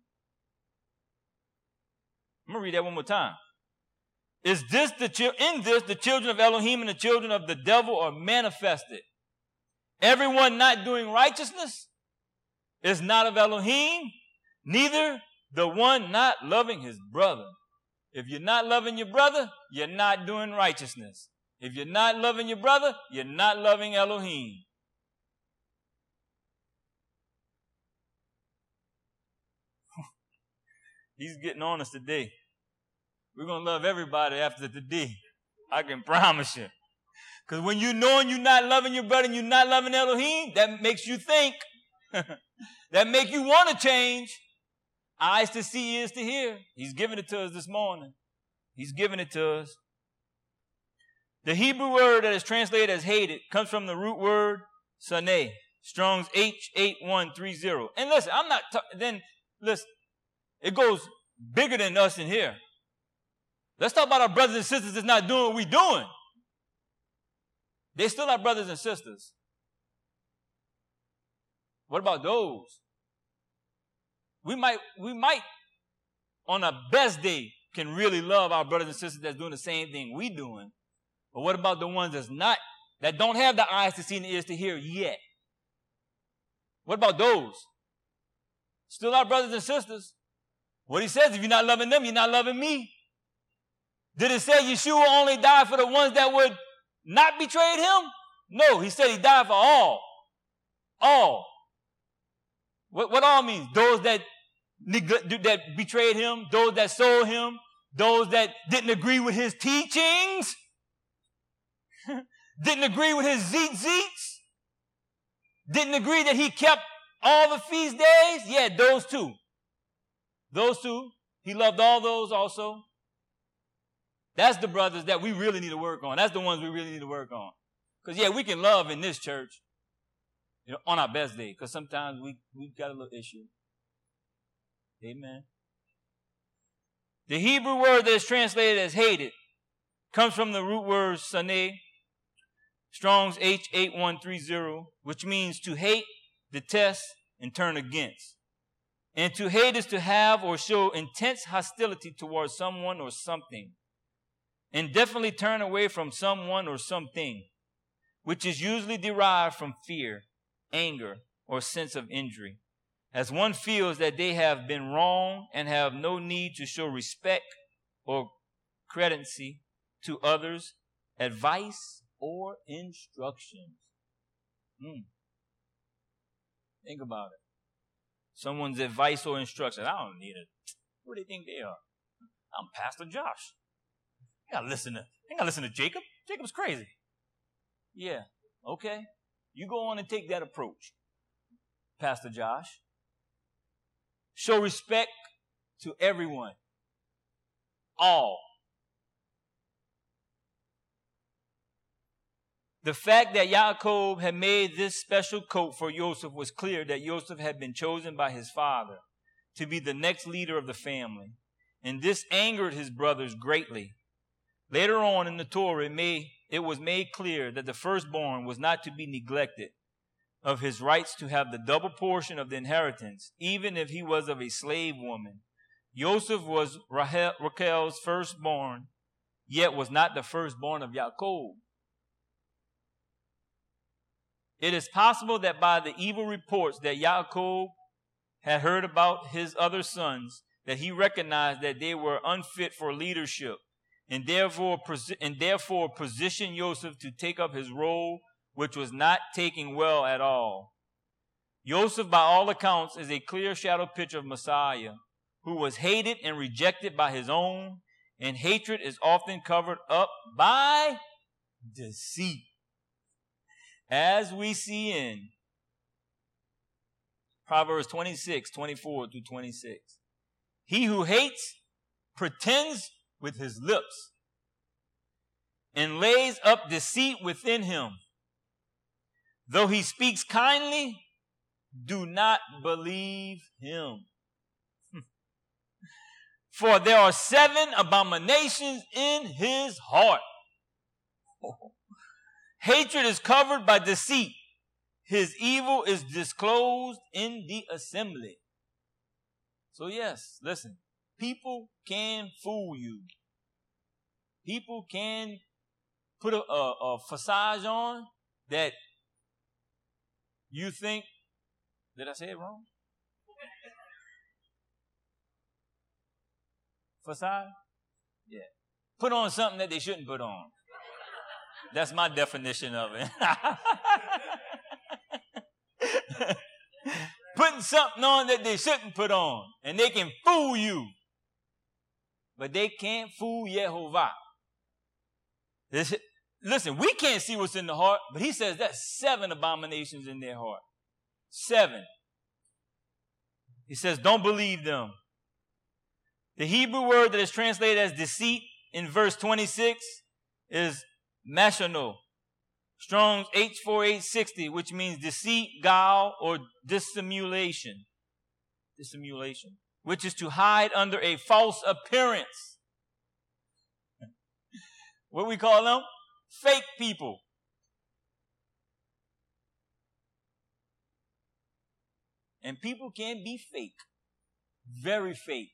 I'm going to read that one more time. Is this the in this the children of Elohim and the children of the devil are manifested? Everyone not doing righteousness is not of Elohim, neither the one not loving his brother. If you're not loving your brother, you're not doing righteousness. If you're not loving your brother, you're not loving Elohim. He's getting on us today. We're going to love everybody after today. I can promise you. Because when you know and you're not loving your brother and you're not loving Elohim, that makes you think. That make you want to change. Eyes to see, ears to hear. He's giving it to us this morning. He's giving it to us. The Hebrew word that is translated as hated comes from the root word saneh. Strong's H eight one three zero. And listen, I'm not, ta- then, listen, it goes bigger than us in here. Let's talk about our brothers and sisters that's not doing what we're doing. They still are brothers and sisters. What about those? We might, we might, on our best day, can really love our brothers and sisters that's doing the same thing we doing. But what about the ones that's not, that don't have the eyes to see and the ears to hear yet? What about those? Still our brothers and sisters. What he says, if you're not loving them, you're not loving me. Did it say Yeshua only died for the ones that would not betray him? No, he said he died for all. All. What, what all means? Those that, that betrayed him, those that sold him, those that didn't agree with his teachings, didn't agree with his zeet zeets, didn't agree that he kept all the feast days. Yeah, those two. Those two. He loved all those also. That's the brothers that we really need to work on. That's the ones we really need to work on. Because, yeah, we can love in this church, you know, on our best day. Because sometimes we, we've got a little issue. Amen. The Hebrew word that is translated as hated comes from the root word saneh, Strong's H eight one three zero, which means to hate, detest, and turn against. And to hate is to have or show intense hostility towards someone or something, and definitely turn away from someone or something, which is usually derived from fear, anger, or sense of injury, as one feels that they have been wrong and have no need to show respect or credency to others, advice, or instructions. Mm. Think about it. Someone's advice or instructions. I don't need it. Who do they think they are? I'm Pastor Josh. I gotta listen to, I gotta listen to Jacob. Jacob's crazy. Yeah, okay. You go on and take that approach, Pastor Josh. Show respect to everyone. All. The fact that Yaakov had made this special coat for Joseph was clear that Joseph had been chosen by his father to be the next leader of the family. And this angered his brothers greatly. Later on in the Torah, it, made, it was made clear that the firstborn was not to be neglected of his rights to have the double portion of the inheritance, even if he was of a slave woman. Joseph was Rachel, Rachel's firstborn, yet was not the firstborn of Yaakov. It is possible that by the evil reports that Yaakov had heard about his other sons, that he recognized that they were unfit for leadership, and therefore, and therefore positioned Joseph to take up his role, which was not taking well at all. Joseph, by all accounts, is a clear shadow picture of Messiah, who was hated and rejected by his own, and hatred is often covered up by deceit, as we see in Proverbs twenty-six, twenty-four through twenty-six. He who hates pretends with his lips and lays up deceit within him. Though he speaks kindly, do not believe him. For there are seven abominations in his heart. Hatred is covered by deceit. His evil is disclosed in the assembly. So yes, listen, people can fool you. People can put a, a, a facade on that you think, did I say it wrong? Facade? Yeah. Put on something that they shouldn't put on. That's my definition of it. Putting something on that they shouldn't put on. And they can fool you. But they can't fool Yehovah. This, listen, we can't see what's in the heart, but he says that's seven abominations in their heart. Seven. He says, don't believe them. The Hebrew word that is translated as deceit in verse twenty-six is mashano. Strong's H forty-eight sixty, which means deceit, guile, or dissimulation. Dissimulation, which is to hide under a false appearance. What we call them? Fake people. And people can be fake. Very fake.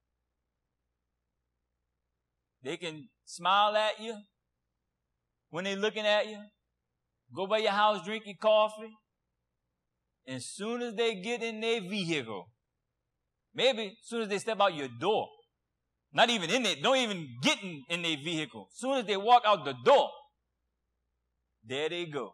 They can smile at you when they're looking at you. Go by your house, drink your coffee. And as soon as they get in their vehicle, maybe as soon as they step out your door, not even in it, don't even get in, in their vehicle. As soon as they walk out the door, there they go.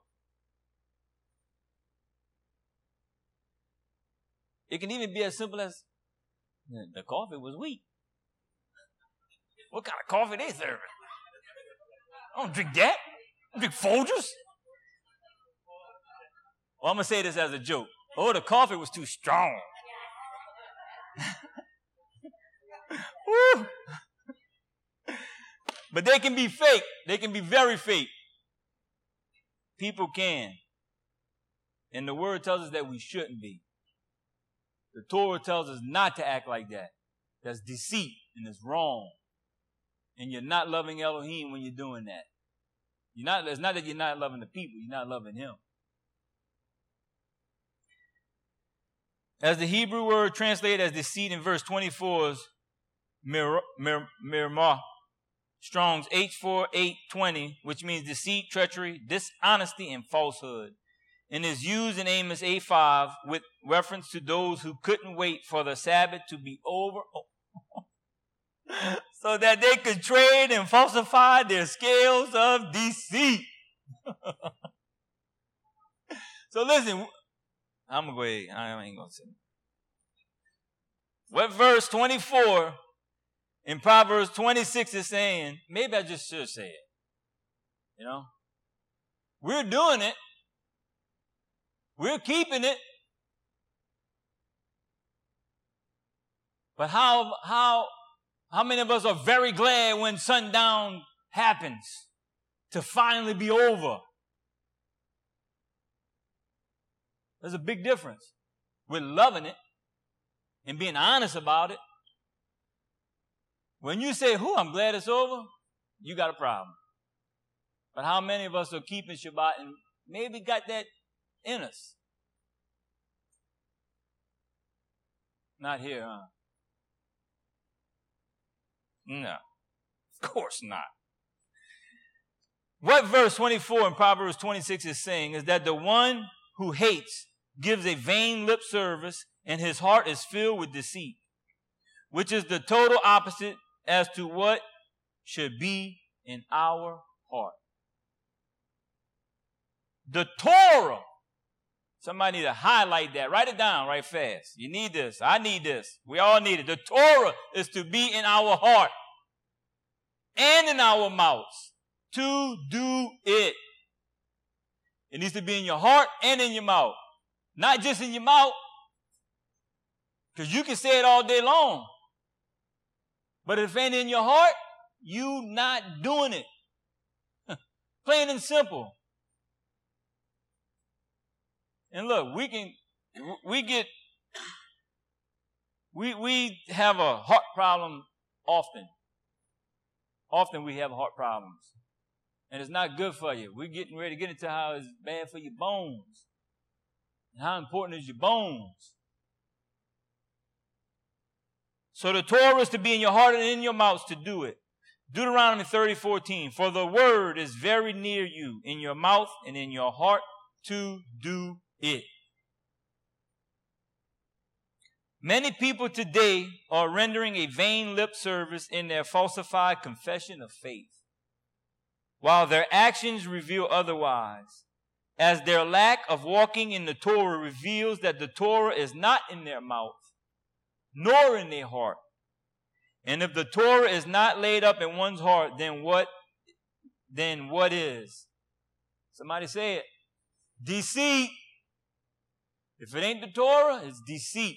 It can even be as simple as, the coffee was weak. What kind of coffee they serving? I don't drink that. I don't drink Folgers. Well, I'm going to say this as a joke. Oh, the coffee was too strong. Woo. But they can be fake. They can be very fake. People can. And the word tells us that we shouldn't be. The Torah tells us not to act like that. That's deceit and it's wrong. And you're not loving Elohim when you're doing that. You're not, it's not that you're not loving the people, you're not loving him. As the Hebrew word translated as deceit in verse twenty-four is mirmah, Strong's H four eight twenty, which means deceit, treachery, dishonesty, and falsehood, and is used in Amos eight five with reference to those who couldn't wait for the Sabbath to be over so that they could trade and falsify their scales of deceit. So listen, I'm going to go ahead. I ain't going to say it. What verse twenty-four in Proverbs twenty-six is saying, maybe I just should say it. You know? We're doing it. We're keeping it. But how, how, how many of us are very glad when sundown happens to finally be over? There's a big difference. We're loving it and being honest about it. When you say, "Who, I'm glad it's over," you got a problem. But how many of us are keeping Shabbat and maybe got that in us? Not here, huh? No, of course not. What verse twenty-four in Proverbs twenty-six is saying is that the one who hates gives a vain lip service and his heart is filled with deceit, which is the total opposite as to what should be in our heart. The Torah. Somebody need to highlight that. Write it down right fast. You need this. I need this. We all need it. The Torah is to be in our heart and in our mouths to do it. It needs to be in your heart and in your mouth. Not just in your mouth, because you can say it all day long. But if it ain't in your heart, you not doing it. Plain and simple. And look, we can, we get, we, we have a heart problem often. Often we have heart problems. And it's not good for you. We're getting ready to get into how it's bad for your bones. And how important is your bones. So the Torah is to be in your heart and in your mouths to do it. Deuteronomy thirty fourteen. For the word is very near you, in your mouth and in your heart to do it. Many people today are rendering a vain lip service in their falsified confession of faith, while their actions reveal otherwise, as their lack of walking in the Torah reveals that the Torah is not in their mouth, nor in their heart. And if the Torah is not laid up in one's heart, then what, then what is? Somebody say it. Deceit. If it ain't the Torah, it's deceit.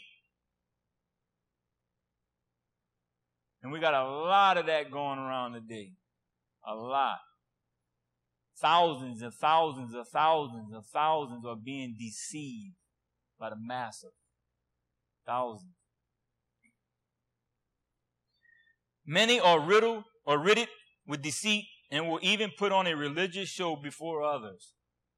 And we got a lot of that going around today. A lot. Thousands and thousands and thousands and thousands are being deceived by the masses. Thousands. Many are riddled or riddled with deceit and will even put on a religious show before others.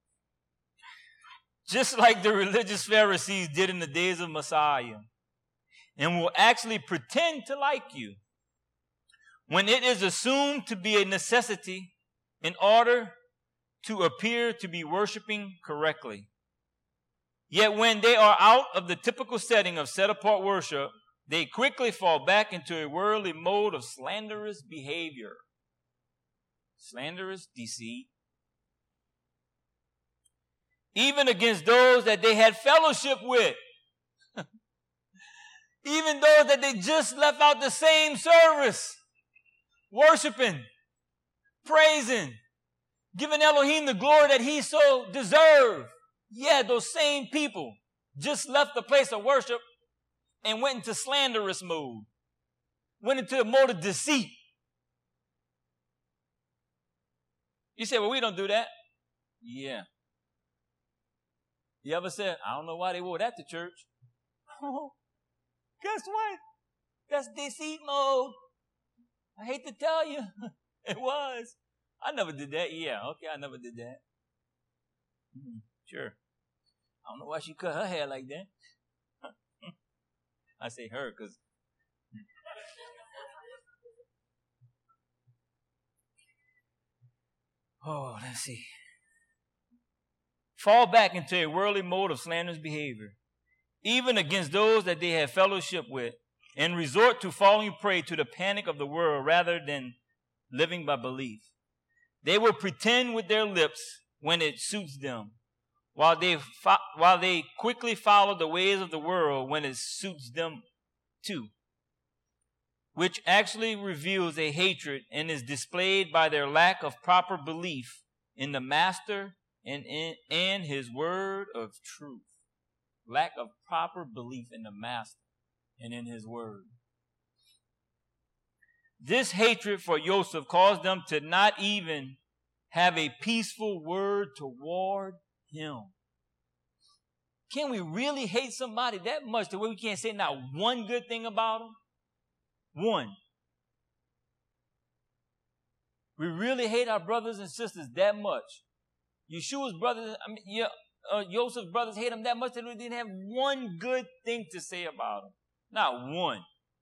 Just like the religious Pharisees did in the days of Messiah, and will actually pretend to like you when it is assumed to be a necessity in order to appear to be worshiping correctly. Yet when they are out of the typical setting of set-apart worship, they quickly fall back into a worldly mode of slanderous behavior. Slanderous deceit. Even against those that they had fellowship with. Even those that they just left out the same service. Worshiping. Praising. Giving Elohim the glory that he so deserved. Yeah, those same people just left the place of worship and went into slanderous mode. Went into a mode of deceit. You say, well, we don't do that. Yeah. You ever said, I don't know why they wore that to church? Guess what? That's deceit mode. I hate to tell you. It was. I never did that. Yeah, okay, I never did that. Mm, sure. I don't know why she cut her hair like that. I say her because oh, let's see. Fall back into a worldly mode of slanderous behavior, even against those that they have fellowship with, and resort to falling prey to the panic of the world rather than living by belief. They will pretend with their lips when it suits them, while they fo- while they quickly follow the ways of the world when it suits them too, which actually reveals a hatred and is displayed by their lack of proper belief in the Master and in and his word of truth. Lack of proper belief in the Master and in his word. This hatred for Joseph caused them to not even have a peaceful word toward him. Can we really hate somebody that much the way we can't say not one good thing about them? One. We really hate our brothers and sisters that much. Yeshua's brothers, I mean, yeah, uh, Joseph's brothers hate him that much that we didn't have one good thing to say about him. Not one.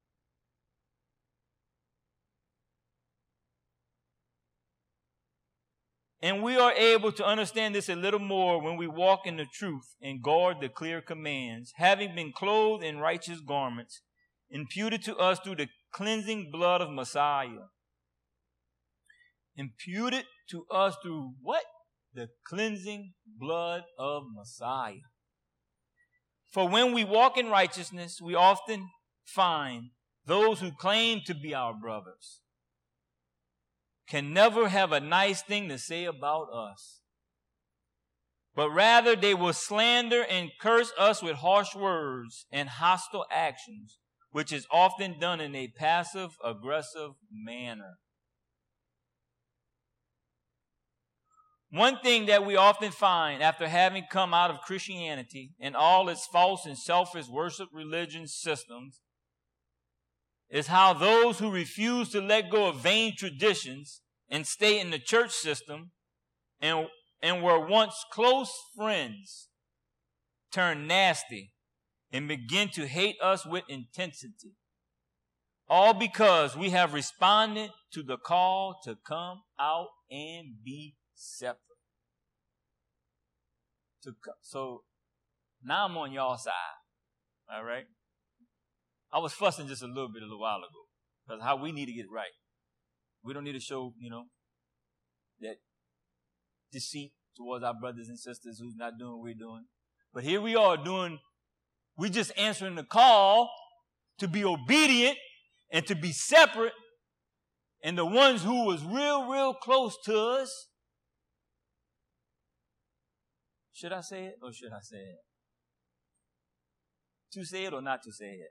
And we are able to understand this a little more when we walk in the truth and guard the clear commands, having been clothed in righteous garments, imputed to us through the cleansing blood of Messiah. Imputed to us through what? The cleansing blood of Messiah. For when we walk in righteousness, we often find those who claim to be our brothers can never have a nice thing to say about us, but rather they will slander and curse us with harsh words and hostile actions, which is often done in a passive, aggressive manner. One thing that we often find after having come out of Christianity and all its false and selfish worship religion systems is how those who refuse to let go of vain traditions and stay in the church system and, and were once close friends turn nasty and begin to hate us with intensity. All because we have responded to the call to come out and be separate. To, so now I'm on y'all side. All right? I was fussing just a little bit a little while ago because how we need to get right. We don't need to show, you know, that deceit towards our brothers and sisters who's not doing what we're doing. But here we are doing, we're just answering the call to be obedient and to be separate. And the ones who was real, real close to us, should I say it or should I say it? To say it or not to say it?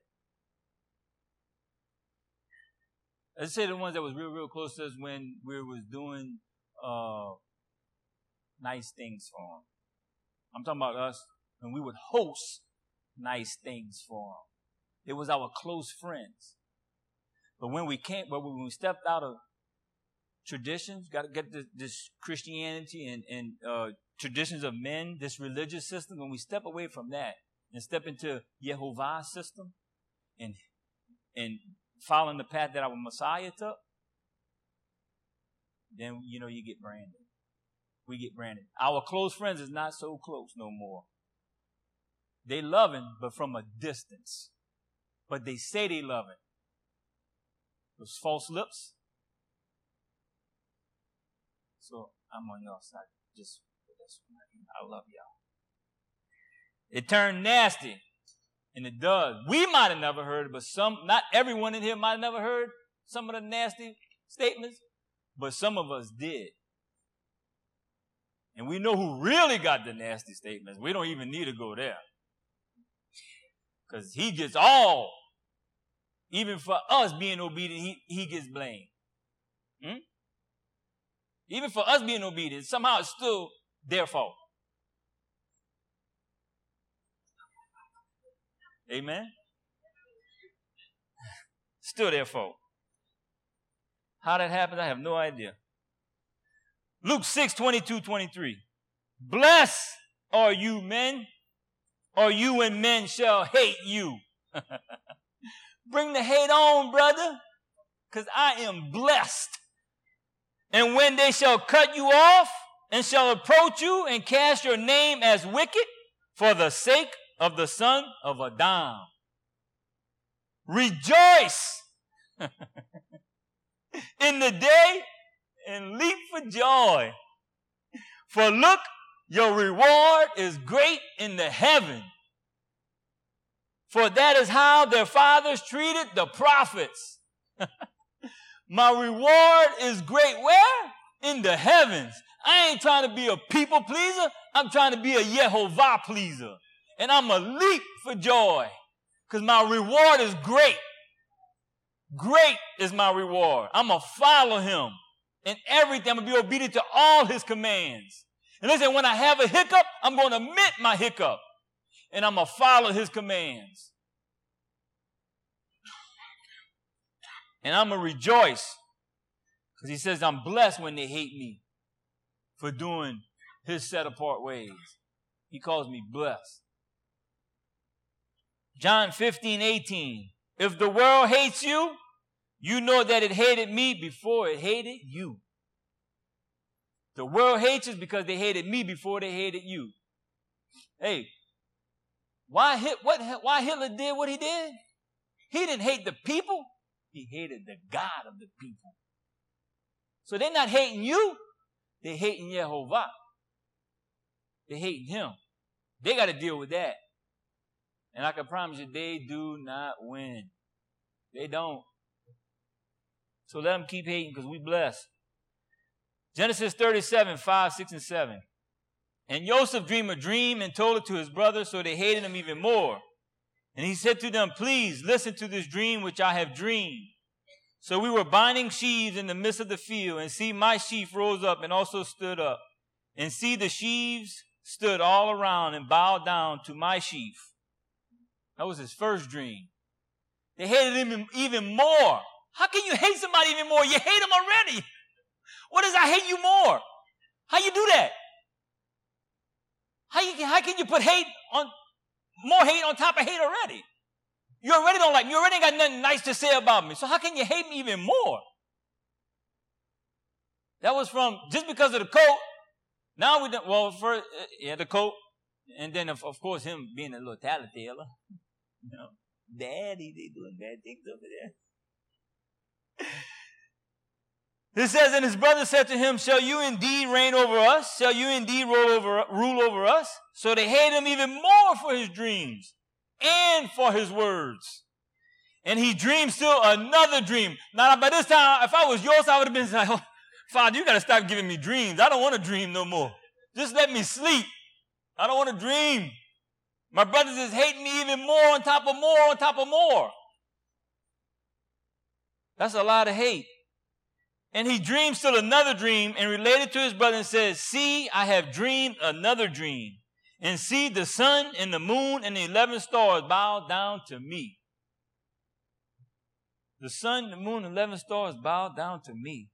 Let's say the ones that was real, real close to us when we was doing uh, nice things for them. I'm talking about us when we would host nice things for them. It was our close friends. But when we came, but when we stepped out of traditions, got to get this, this Christianity and, and uh, traditions of men, this religious system, when we step away from that and step into Yehovah's system and and following the path that our Messiah took, then, you know, you get branded. We get branded. Our close friends is not so close no more. They loving, but from a distance. But they say they loving. Those false lips. So I'm on your side. Just for this one. I love y'all. It turned nasty. And it does. We might have never heard it, but some, not everyone in here might have never heard some of the nasty statements, but some of us did. And we know who really got the nasty statements. We don't even need to go there. Because he gets all. Even for us being obedient, he, he gets blamed. Hmm? Even for us being obedient, somehow it's still their fault. Amen? Still there for. How that happened, I have no idea. Luke six, twenty-two, twenty-three. Blessed are you men, or you and men shall hate you. Bring the hate on, brother, because I am blessed. And when they shall cut you off, and shall approach you, and cast your name as wicked, for the sake of the Son of Adam. Rejoice in the day, and leap for joy. For look, your reward is great in the heaven. For that is how their fathers treated the prophets. My reward is great where? In the heavens. I ain't trying to be a people pleaser. I'm trying to be a Yehovah pleaser. And I'm going to leap for joy because my reward is great. Great is my reward. I'm going to follow him in everything. I'm going to be obedient to all his commands. And listen, when I have a hiccup, I'm going to admit my hiccup. And I'm going to follow his commands. And I'm going to rejoice because he says I'm blessed when they hate me for doing his set-apart ways. He calls me blessed. John fifteen, eighteen. If the world hates you, you know that it hated me before it hated you. The world hates us because they hated me before they hated you. Hey, why hit what why Hitler did what he did? He didn't hate the people. He hated the God of the people. So they're not hating you. They're hating Yehovah. They're hating him. They got to deal with that. And I can promise you, they do not win. They don't. So let them keep hating because we blessed. Genesis thirty-seven, five, six, and seven. And Joseph dreamed a dream and told it to his brothers, so they hated him even more. And he said to them, please listen to this dream which I have dreamed. So we were binding sheaves in the midst of the field, and see, my sheaf rose up and also stood up. And see, the sheaves stood all around and bowed down to my sheaf. That was his first dream. They hated him even more. How can you hate somebody even more? You hate him already. What does I hate you more? How you do that? How, you, how can you put hate on, more hate on top of hate already? You already don't like me. You already got nothing nice to say about me. So how can you hate me even more? That was from, just because of the coat. Now we don't, well, first, yeah, the coat. And then, of, of course, him being a little tattletale. You know, daddy, they doing bad things over there. It says, and his brother said to him, shall you indeed reign over us? Shall you indeed rule over, rule over us? So they hate him even more for his dreams and for his words. And he dreamed still another dream. Now, by this time, if I was yours, I would have been like, oh, Father, you got to stop giving me dreams. I don't want to dream no more. Just let me sleep. I don't want to dream. My brothers is hating me even more on top of more on top of more. That's a lot of hate. And he dreamed still another dream and related to his brother and says, see, I have dreamed another dream. And see, the sun and the moon and the eleven stars bow down to me. The sun, the moon, and eleven stars bow down to me.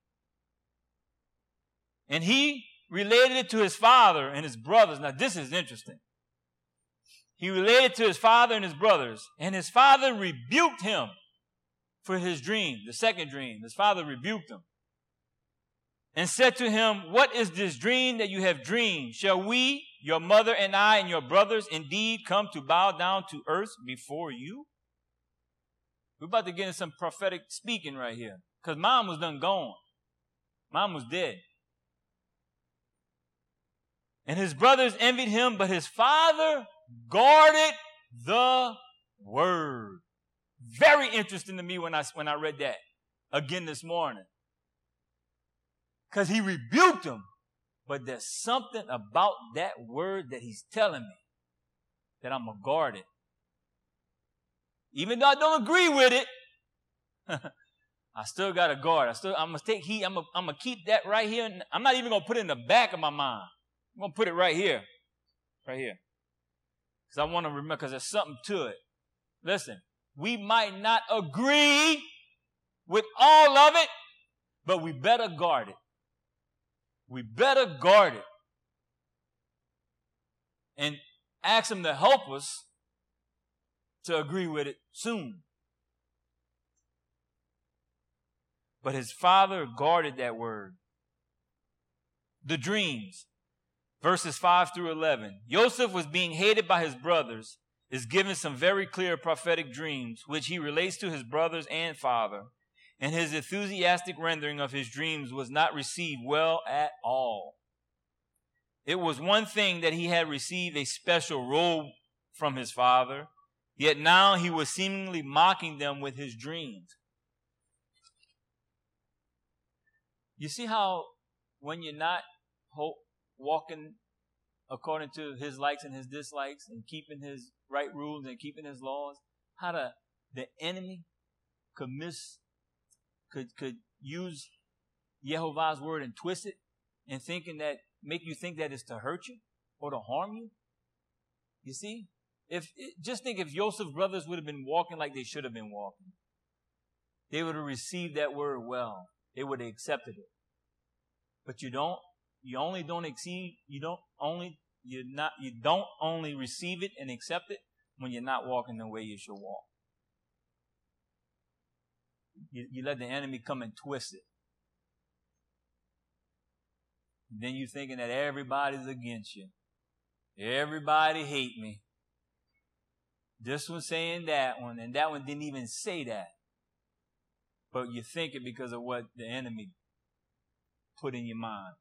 And he related it to his father and his brothers. Now, this is interesting. He related to his father and his brothers. And his father rebuked him for his dream, the second dream. His father rebuked him and said to him, what is this dream that you have dreamed? Shall we, your mother and I and your brothers, indeed come to bow down to earth before you? We're about to get into some prophetic speaking right here. Because mom was done gone. Mom was dead. And his brothers envied him, but his father guarded the word. Very interesting to me when I, when I read that again this morning. Because he rebuked him. But there's something about that word that he's telling me that I'm going to guard it. Even though I don't agree with it, I still got to guard. I still, I'm going to take heed. I'm going I'm to keep that right here. I'm not even going to put it in the back of my mind. I'm going to put it right here. Right here. Because I want to remember, because there's something to it. Listen, we might not agree with all of it, but we better guard it. We better guard it. And ask him to help us to agree with it soon. But his father guarded that word. The dreams, verses five through eleven. Joseph was being hated by his brothers, is given some very clear prophetic dreams, which he relates to his brothers and father. And his enthusiastic rendering of his dreams was not received well at all. It was one thing that he had received a special robe from his father, yet now he was seemingly mocking them with his dreams. You see how when you're not walking according to his likes and his dislikes and keeping his right rules and keeping his laws, how the, the enemy could miss, could, could use Yehovah's word and twist it and thinking that, make you think that it's to hurt you or to harm you? You see? If just think if Joseph's brothers would have been walking like they should have been walking, they would have received that word well. They would have accepted it. But you don't, you only don't exceed, you don't only, you not, you don't only receive it and accept it when you're not walking the way you should walk. You, you let the enemy come and twist it. And then you're thinking that everybody's against you. Everybody hate me. This one saying that one, and that one didn't even say that. But you think it because of what the enemy put in your mind.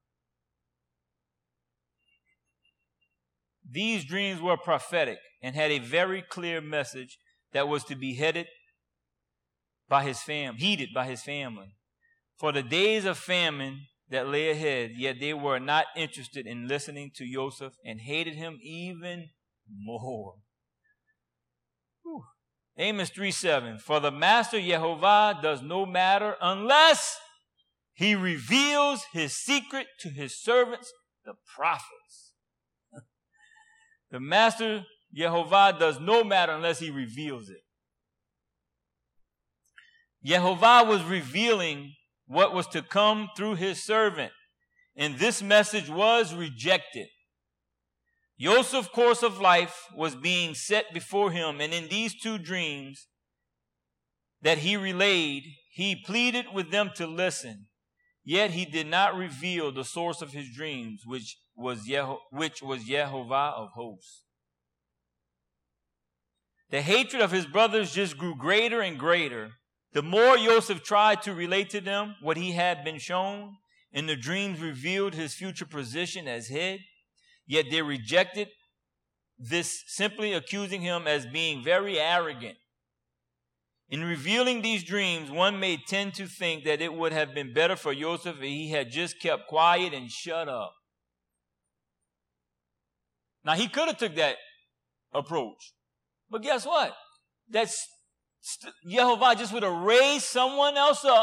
These dreams were prophetic and had a very clear message that was to be headed by his fam, heeded by his family. For the days of famine that lay ahead, yet they were not interested in listening to Joseph and hated him even more. Whew. Amos three seven. For the master Yehovah does no matter unless he reveals his secret to his servants, the prophets. The master Yehovah does no matter unless he reveals it. Yehovah was revealing what was to come through his servant, and this message was rejected. Joseph's course of life was being set before him, and in these two dreams that he relayed, he pleaded with them to listen. Yet he did not reveal the source of his dreams, which was Yeho- which was Yehovah of hosts. The hatred of his brothers just grew greater and greater. The more Joseph tried to relate to them what he had been shown, and the dreams revealed his future position as head, yet they rejected this, simply accusing him as being very arrogant. In revealing these dreams, one may tend to think that it would have been better for Joseph if he had just kept quiet and shut up. Now, he could have took that approach. But guess what? That's Yehovah just would have raised someone else up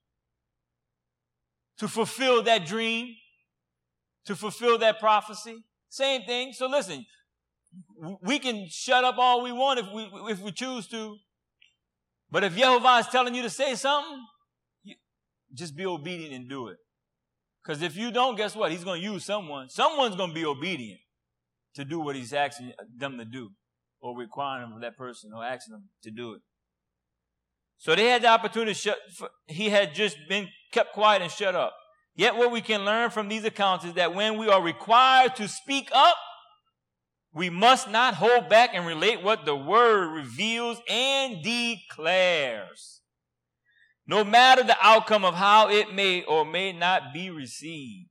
to fulfill that dream, to fulfill that prophecy. Same thing. So listen, we can shut up all we want if we if we choose to. But if Yehovah is telling you to say something, you just be obedient and do it. Because if you don't, guess what? He's going to use someone. Someone's going to be obedient to do what he's asking them to do, or requiring of that person, or asking them to do it. So they had the opportunity to shut, he had just been kept quiet and shut up. Yet what we can learn from these accounts is that when we are required to speak up, we must not hold back and relate what the word reveals and declares, no matter the outcome of how it may or may not be received.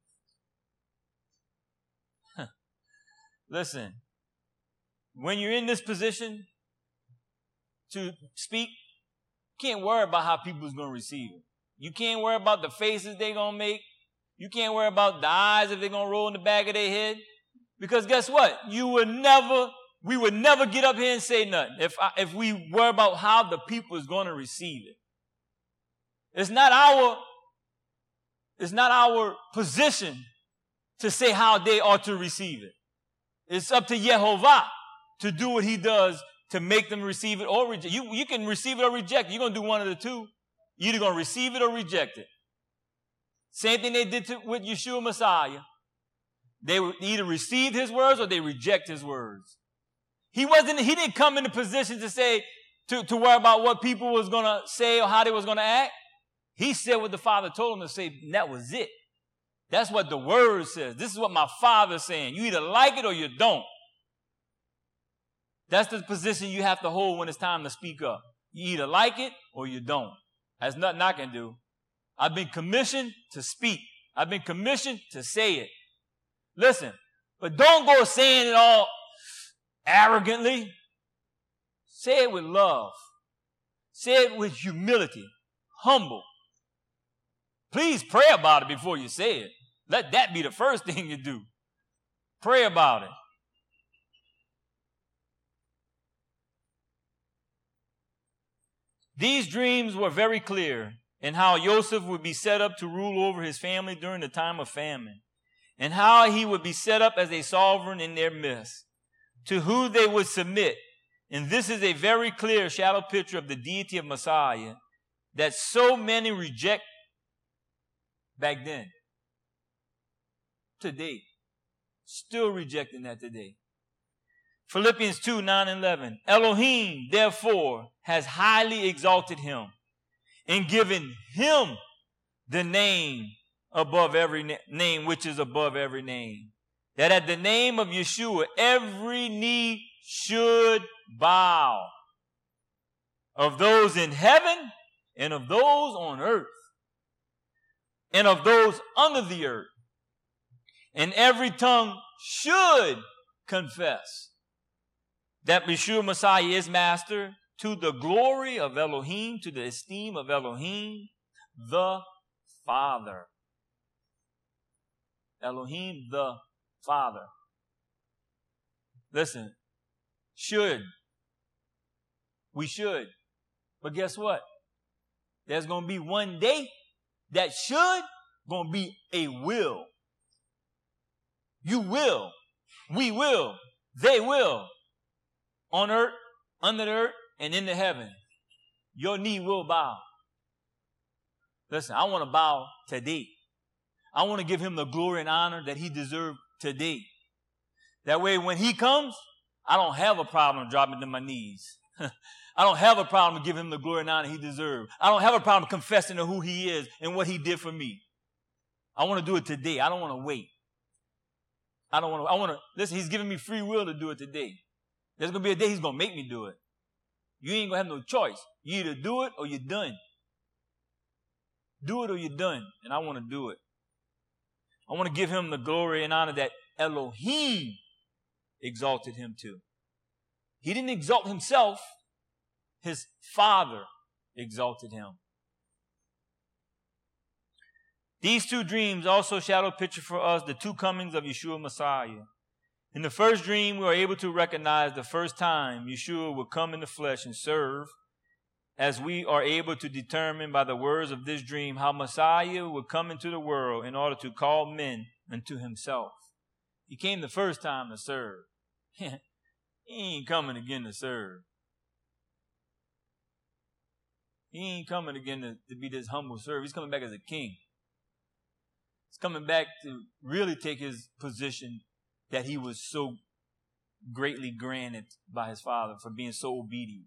Listen, when you're in this position to speak, you can't worry about how people's going to receive it. You can't worry about the faces they're going to make. You can't worry about the eyes if they're going to roll in the back of their head. Because guess what? You would never, we would never get up here and say nothing if, I, if we worry about how the people is going to receive it. It's not our, it's not our position to say how they ought to receive it. It's up to Yehovah to do what he does to make them receive it or reject. You, you can receive it or reject. You're going to do one of the two. You're either going to receive it or reject it. Same thing they did to, with Yeshua Messiah. They either received his words or they reject his words. He wasn't, he didn't come in a position to say, to, to worry about what people was going to say or how they was going to act. He said what the Father told him to say, and that was it. That's what the word says. This is what my Father's saying. You either like it or you don't. That's the position you have to hold when it's time to speak up. You either like it or you don't. There's nothing I can do. I've been commissioned to speak. I've been commissioned to say it. Listen, but don't go saying it all arrogantly. Say it with love. Say it with humility. Humble. Please pray about it before you say it. Let that be the first thing you do. Pray about it. These dreams were very clear in how Joseph would be set up to rule over his family during the time of famine, and how he would be set up as a sovereign in their midst, to who they would submit. And this is a very clear shadow picture of the deity of Messiah that so many reject back then. Today. Still rejecting that today. Philippians two, nine and eleven. Elohim, therefore, has highly exalted him and given him the name above every na- name, which is above every name. That at the name of Yeshua, every knee should bow, of those in heaven and of those on earth and of those under the earth. And every tongue should confess that Yeshua Messiah is master, to the glory of Elohim, to the esteem of Elohim, the Father. Elohim, the Father. Listen, should. We should. But guess what? There's going to be one day that should going to be a will. You will. We will. They will. On earth, under the earth, and in the heaven. Your knee will bow. Listen, I want to bow today. I want to give him the glory and honor that he deserves today. That way when he comes, I don't have a problem dropping to my knees. I don't have a problem giving him the glory and honor he deserves. I don't have a problem confessing to who he is and what he did for me. I want to do it today. I don't want to wait. I don't want to, I want to, listen, he's giving me free will to do it today. There's going to be a day he's going to make me do it. You ain't going to have no choice. You either do it or you're done. Do it or you're done. And I want to do it. I want to give him the glory and honor that Elohim exalted him to. He didn't exalt himself. His Father exalted him. These two dreams also shadow picture for us the two comings of Yeshua Messiah. In the first dream, we are able to recognize the first time Yeshua will come in the flesh and serve, as we are able to determine by the words of this dream how Messiah will come into the world in order to call men unto himself. He came the first time to serve. He ain't coming again to serve. He ain't coming again to, to be this humble servant. He's coming back as a king. He's coming back to really take his position that he was so greatly granted by his Father for being so obedient.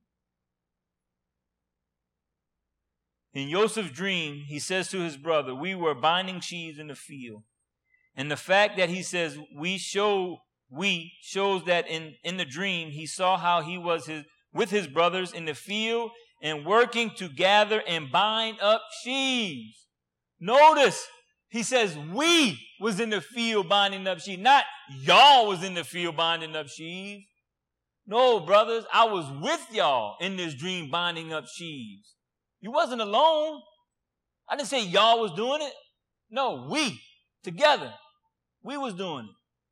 In Joseph's dream, he says to his brother, we were binding sheaves in the field. And the fact that he says we show, we shows that in, in the dream, he saw how he was his, with his brothers in the field and working to gather and bind up sheaves. Notice, he says we was in the field binding up sheaves, not y'all was in the field binding up sheaves. No, brothers, I was with y'all in this dream binding up sheaves. You wasn't alone. I didn't say y'all was doing it. No, we, together, we was doing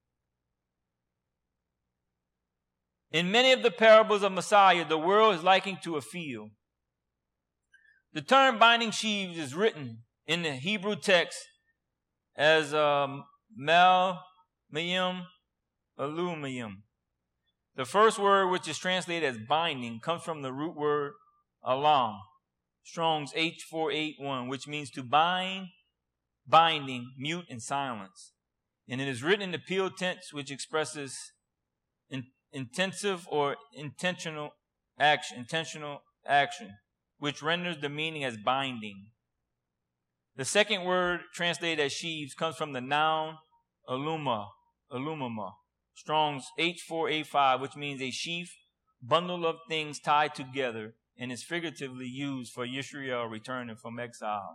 it. In many of the parables of Messiah, the world is likened to a field. The term binding sheaves is written in the Hebrew text as um, mal, mayim, alumium. The first word, which is translated as binding, comes from the root word alam, Strong's H four eighty-one, which means to bind, binding, mute, and silence. And it is written in the Peel tense, which expresses in, intensive or intentional action, intentional action, which renders the meaning as binding. The second word translated as sheaves comes from the noun aluma, alumima. Strong's H four eighty-five, which means a sheaf, bundle of things tied together, and is figuratively used for Yisrael returning from exile.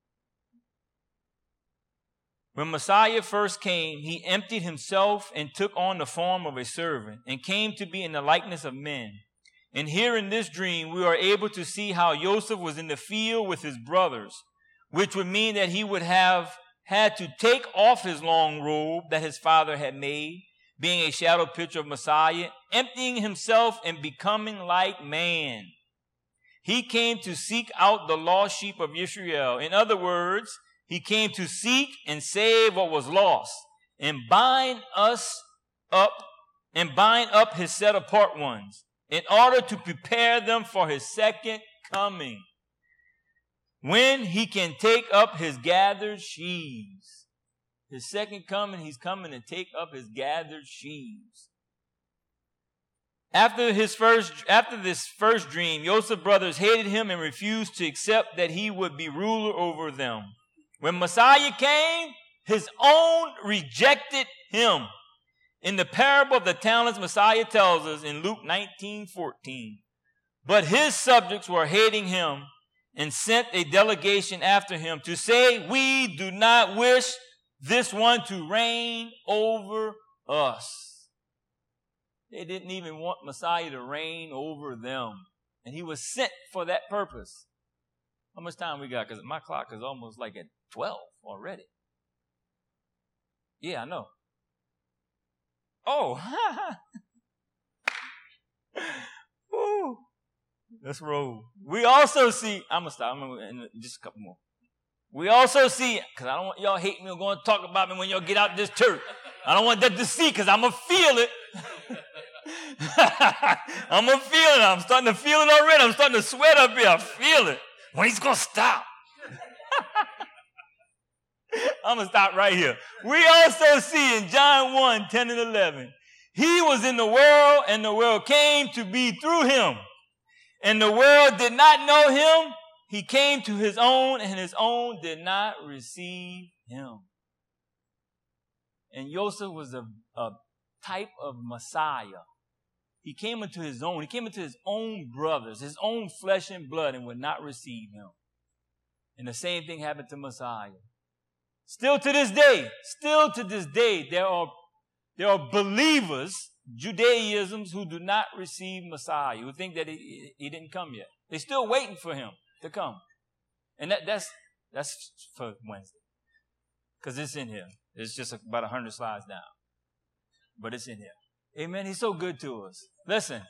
When Messiah first came, he emptied himself and took on the form of a servant and came to be in the likeness of men. And here in this dream, we are able to see how Joseph was in the field with his brothers, which would mean that he would have had to take off his long robe that his father had made, being a shadow picture of Messiah, emptying himself and becoming like man. He came to seek out the lost sheep of Israel. In other words, he came to seek and save what was lost and bind us up and bind up his set apart ones in order to prepare them for his second coming, when he can take up his gathered sheaves. His second coming, he's coming to take up his gathered sheaves. After his first, after this first dream, Joseph's brothers hated him and refused to accept that he would be ruler over them. When Messiah came, his own rejected him. In the parable of the talents, Messiah tells us in Luke nineteen fourteen, but his subjects were hating him and sent a delegation after him to say, we do not wish this one to reign over us. They didn't even want Messiah to reign over them. And he was sent for that purpose. How much time we got? Because my clock is almost like at twelve already. Yeah, I know. Oh, Woo. Let's roll. We also see, I'm going to stop. I'm going to just a couple more. We also see, because I don't want y'all hate me or going to talk about me when y'all get out this church. I don't want that to see because I'm going to feel it. I'm going to feel it. I'm starting to feel it already. I'm starting to sweat up here. I feel it. When he's going to stop. I'm going to stop right here. We also see in John one, ten and eleven, he was in the world and the world came to be through him. And the world did not know him. He came to his own and his own did not receive him. And Joseph was a, a type of Messiah. He came into his own. He came into his own brothers, his own flesh and blood, and would not receive him. And the same thing happened to Messiah. Still to this day, still to this day, there are, there are believers, Judaisms, who do not receive Messiah, who think that he, he didn't come yet. They're still waiting for him to come. And that, that's, that's for Wednesday. Because it's in here. It's just about one hundred slides down. But it's in here. Amen. He's so good to us. Listen.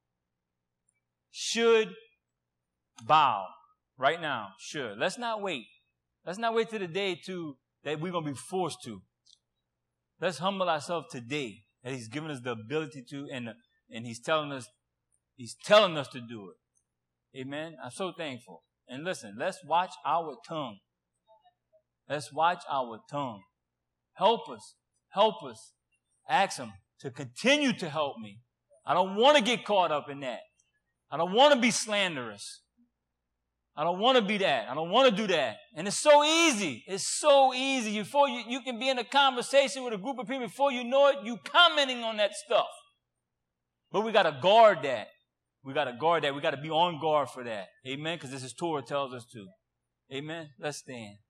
Should bow right now. Should. Let's not wait. Let's not wait till the day to that we're going to be forced to. Let's humble ourselves today that he's given us the ability to, and, and he's telling us, he's telling us to do it. Amen. I'm so thankful. And listen, let's watch our tongue. Let's watch our tongue. Help us. Help us. Ask him to continue to help me. I don't want to get caught up in that. I don't want to be slanderous. I don't want to be that. I don't want to do that. And it's so easy. It's so easy. Before you, you can be in a conversation with a group of people, before you know it, you commenting on that stuff. But we got to guard that. We got to guard that. We got to be on guard for that. Amen? Because this is Torah tells us to. Amen? Let's stand.